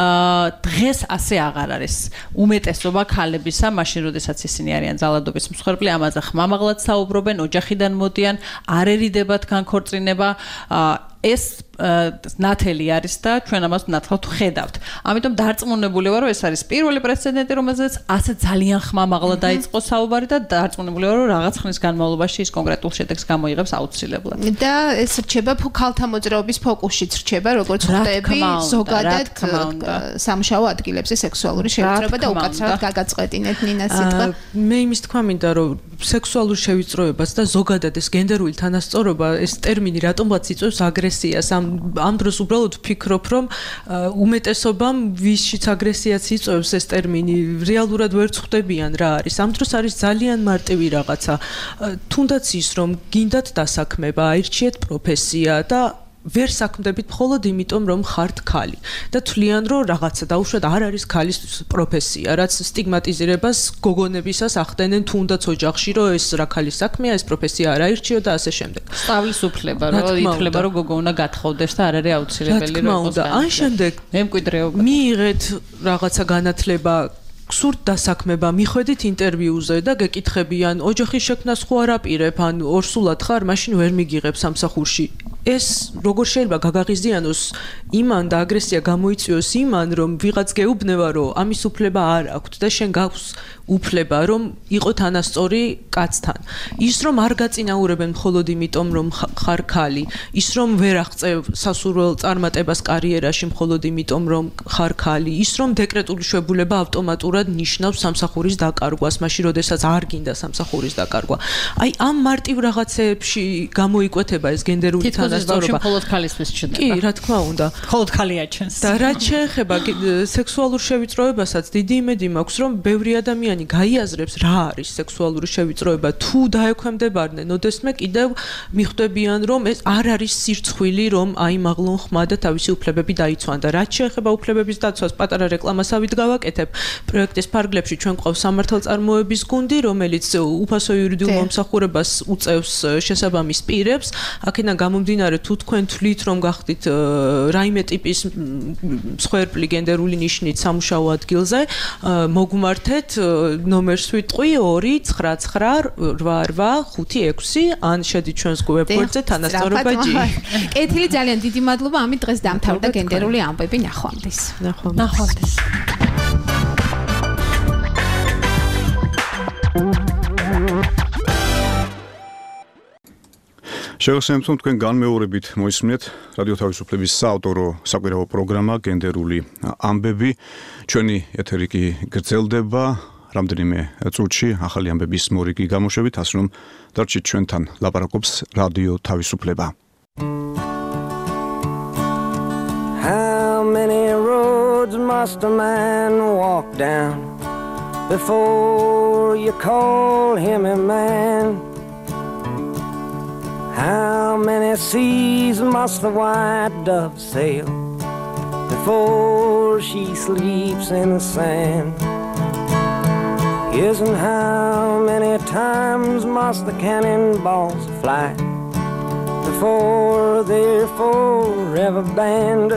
დღეს ასე აღარ არის. უმეტესობა ქალებისა, მაშინ როდესაც ისინი არიან ძალადობის მსხვერპლი, ამაზე ხმამაღლად საუბრობენ, ოჯახიდან მოდიან, არ ერიდებათ განქორწინება. ეს ნათელი არის და ჩვენ ამას ნათლად ხედავთ. ამიტომ დარწმუნებული ვარ, რომ ეს არის პირველი პრეცედენტი, რომელზეც ასე ძალიან ხმამაღლა დაიწყო საუბარი და დარწმუნებული ვარ, რომ რაღაც ხნის განმავლობაში ის კონკრეტულ შედეგს გამოიღებს აუცილებლად. და ეს რჩება ქალთა მოძრაობის ფოკუსშიც რჩება, როგორც ხვდები ზოგადად სამუშაო ადგილებზე სექსუალური შევიწროება და უკაცრავად გაგაწყვეტინეთ ნინა სიტყვა. მე იმის თქვა მინდა, რომ სექსუალურ შევიწროებას და ზოგადად ეს გენდერული თანასწორობა, ეს ტერმინი რატომაც იწვევს აგრესიას. ამ ამ დროს უბრალოდ ვფიქრობ, რომ უმეტესობამ ვისშიც აგრესიაც იწვევს ეს ტერმინი, რეალურად ვერ ხვდებიან რა არის. ამ დროს არის ძალიან მარტივი რაღაცა. თუნდაც ის, რომ გინდათ დასაქმება, აირჩიეთ პროფესია და ვერ საქმდებით მხოლოდ იმიტომ, რომ ხართ ქალი და თვლიან, რომ რაღაცა დაუშვათ არ არის ქალის პროფესია, რაც სტიგმატიზირებას გოგონებისას ახდენენ თუნდაც ოჯახში, რომ ეს რა ქალის საქმეა, ეს პროფესია არ აირჩიო და ასე შემდეგ. სწავლის უფლება, რომ ითვლება, რომ გოგო უნდა გათხოვდეს და არ არის აუცილებელი, რომ იყოს. ან შემდეგ მემკვიდრეობა. მიიღეთ რაღაცა განათლება, გსურთ დასაქმება, მიხვედით ინტერვიუზე და გეკითხებიან, ოჯახის შექმნას ხო არ აპირებ, ან ორსულად ხარ, მაშინ ვერ მიგიღებ სამსახურში. ეს როგორ შეიძლება გაგაღიზიანოს იმან და აგრესია გამოიწვიოს იმან, რომ ვიღაც გეუბნება, რომ ამის უფლება არ აქვს და შენ გაქვს უფლება, რომ იყო თანასწორი კაცთან. ის რომ არ გაწინაურებენ მხოლოდ იმიტომ, რომ ხარ ქალი, ის რომ ვერ აღწევ სასურველ წარმატებას კარიერაში მხოლოდ იმიტომ, რომ ხარ ქალი, ის რომ დეკრეტული შვებულება ავტომატურად ნიშნავს სამსახურის დაკარგვას, მაშინ როდესაც არ გინდა სამსახურის დაკარგვა. აი ამ მარტივ რაღაცეებში გამოიკვეთება ეს გენდერული თანასწორობა. მხოლოდ ქალისთვის ჩნდება. კი, რა თქმა უნდა. მხოლოდ ქალი აჩენს. და რაც შეეხება სექსუალურ შევიწროებასაც, დიდი იმედი მაქვს, რომ ბევრი ადამიანი გაიაზრებს რა არის სექსუალური შევიწროება, თუ დაექვემდებარდნენ ოდესმე კიდევ მიხვდებიან, რომ ეს არ არის სირცხვილი, რომ აიმაღლონ ხმა და თავისი უფლებები დაიცვან და რაც შეეხება უფლებების დაცვას, პატარა რეკლამასავით გავაკეთებ. პროექტის ფარგლებში ჩვენ ყავს სამართალწარმოების გუნდი, რომელიც უფასო იურიდიულ მომსახურებას უწევს შესაბამის პირებს. აქედან გამომდინარე, თუ თქვენ თვლით, რომ გახდით რაიმე ტიპის მსხვერპლი გენდერული ნიშნით სამუშაო ადგილზე, მოგმართეთ ნომერს ვიტყვი ორი ცხრა ცხრა რვა რვა ხუთი ექვსი ან შედით ჩვენს ვებგვერდზე თანასწორობა ჯი. კეთილი, ძალიან დიდი მადლობა. ამით დღეს დამთავრდა გენდერული ამბები. ნახვამდის. ნახვამდის. შევახსენებთ, რომ თქვენ განმეორებით მოისმინეთ რადიო თავისუფლების საავტორო საკვირაო პროგრამა გენდერული ამბები. ჩვენი ეთერი კი გრძელდება რამდენიმე წუთში ახალი ამბების მორიგი გამოშვებით, ასე რომ დარჩით ჩვენთან, ლაპარაკობს რადიო თავისუფლება. How many roads must a man walk down before you call him a man? How many seas must the white dove sail before she sleeps in the sand? Yes, and how many times must the cannonballs fly before they're forever banned?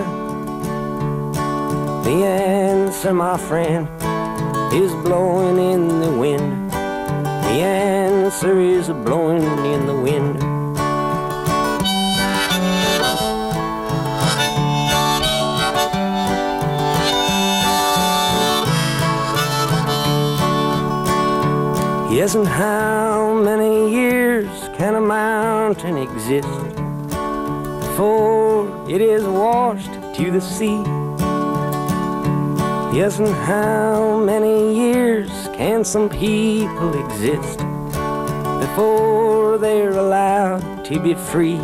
The answer, my friend, is blowing in the wind. The answer is blowing in the wind. Yes, and how many years can a mountain exist before it is washed to the sea? Yes, and how many years can some people exist before they're allowed to be free?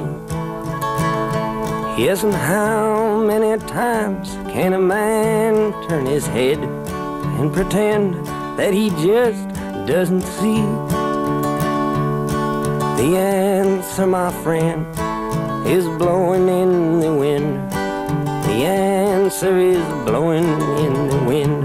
Yes, and how many times can a man turn his head and pretend that he just doesn't see? The answer, my friend, is blowing in the wind. The answer is blowing in the wind.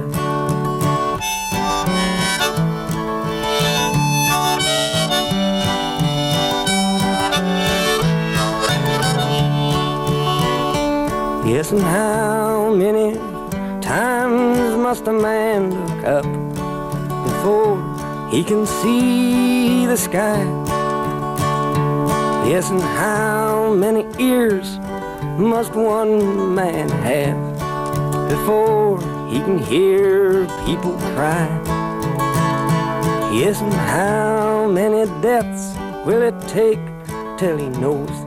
Yes, and how many times must a man look up before he can see the sky? Yes, and how many ears must one man have before he can hear people cry? Yes, and how many deaths will it take till he knows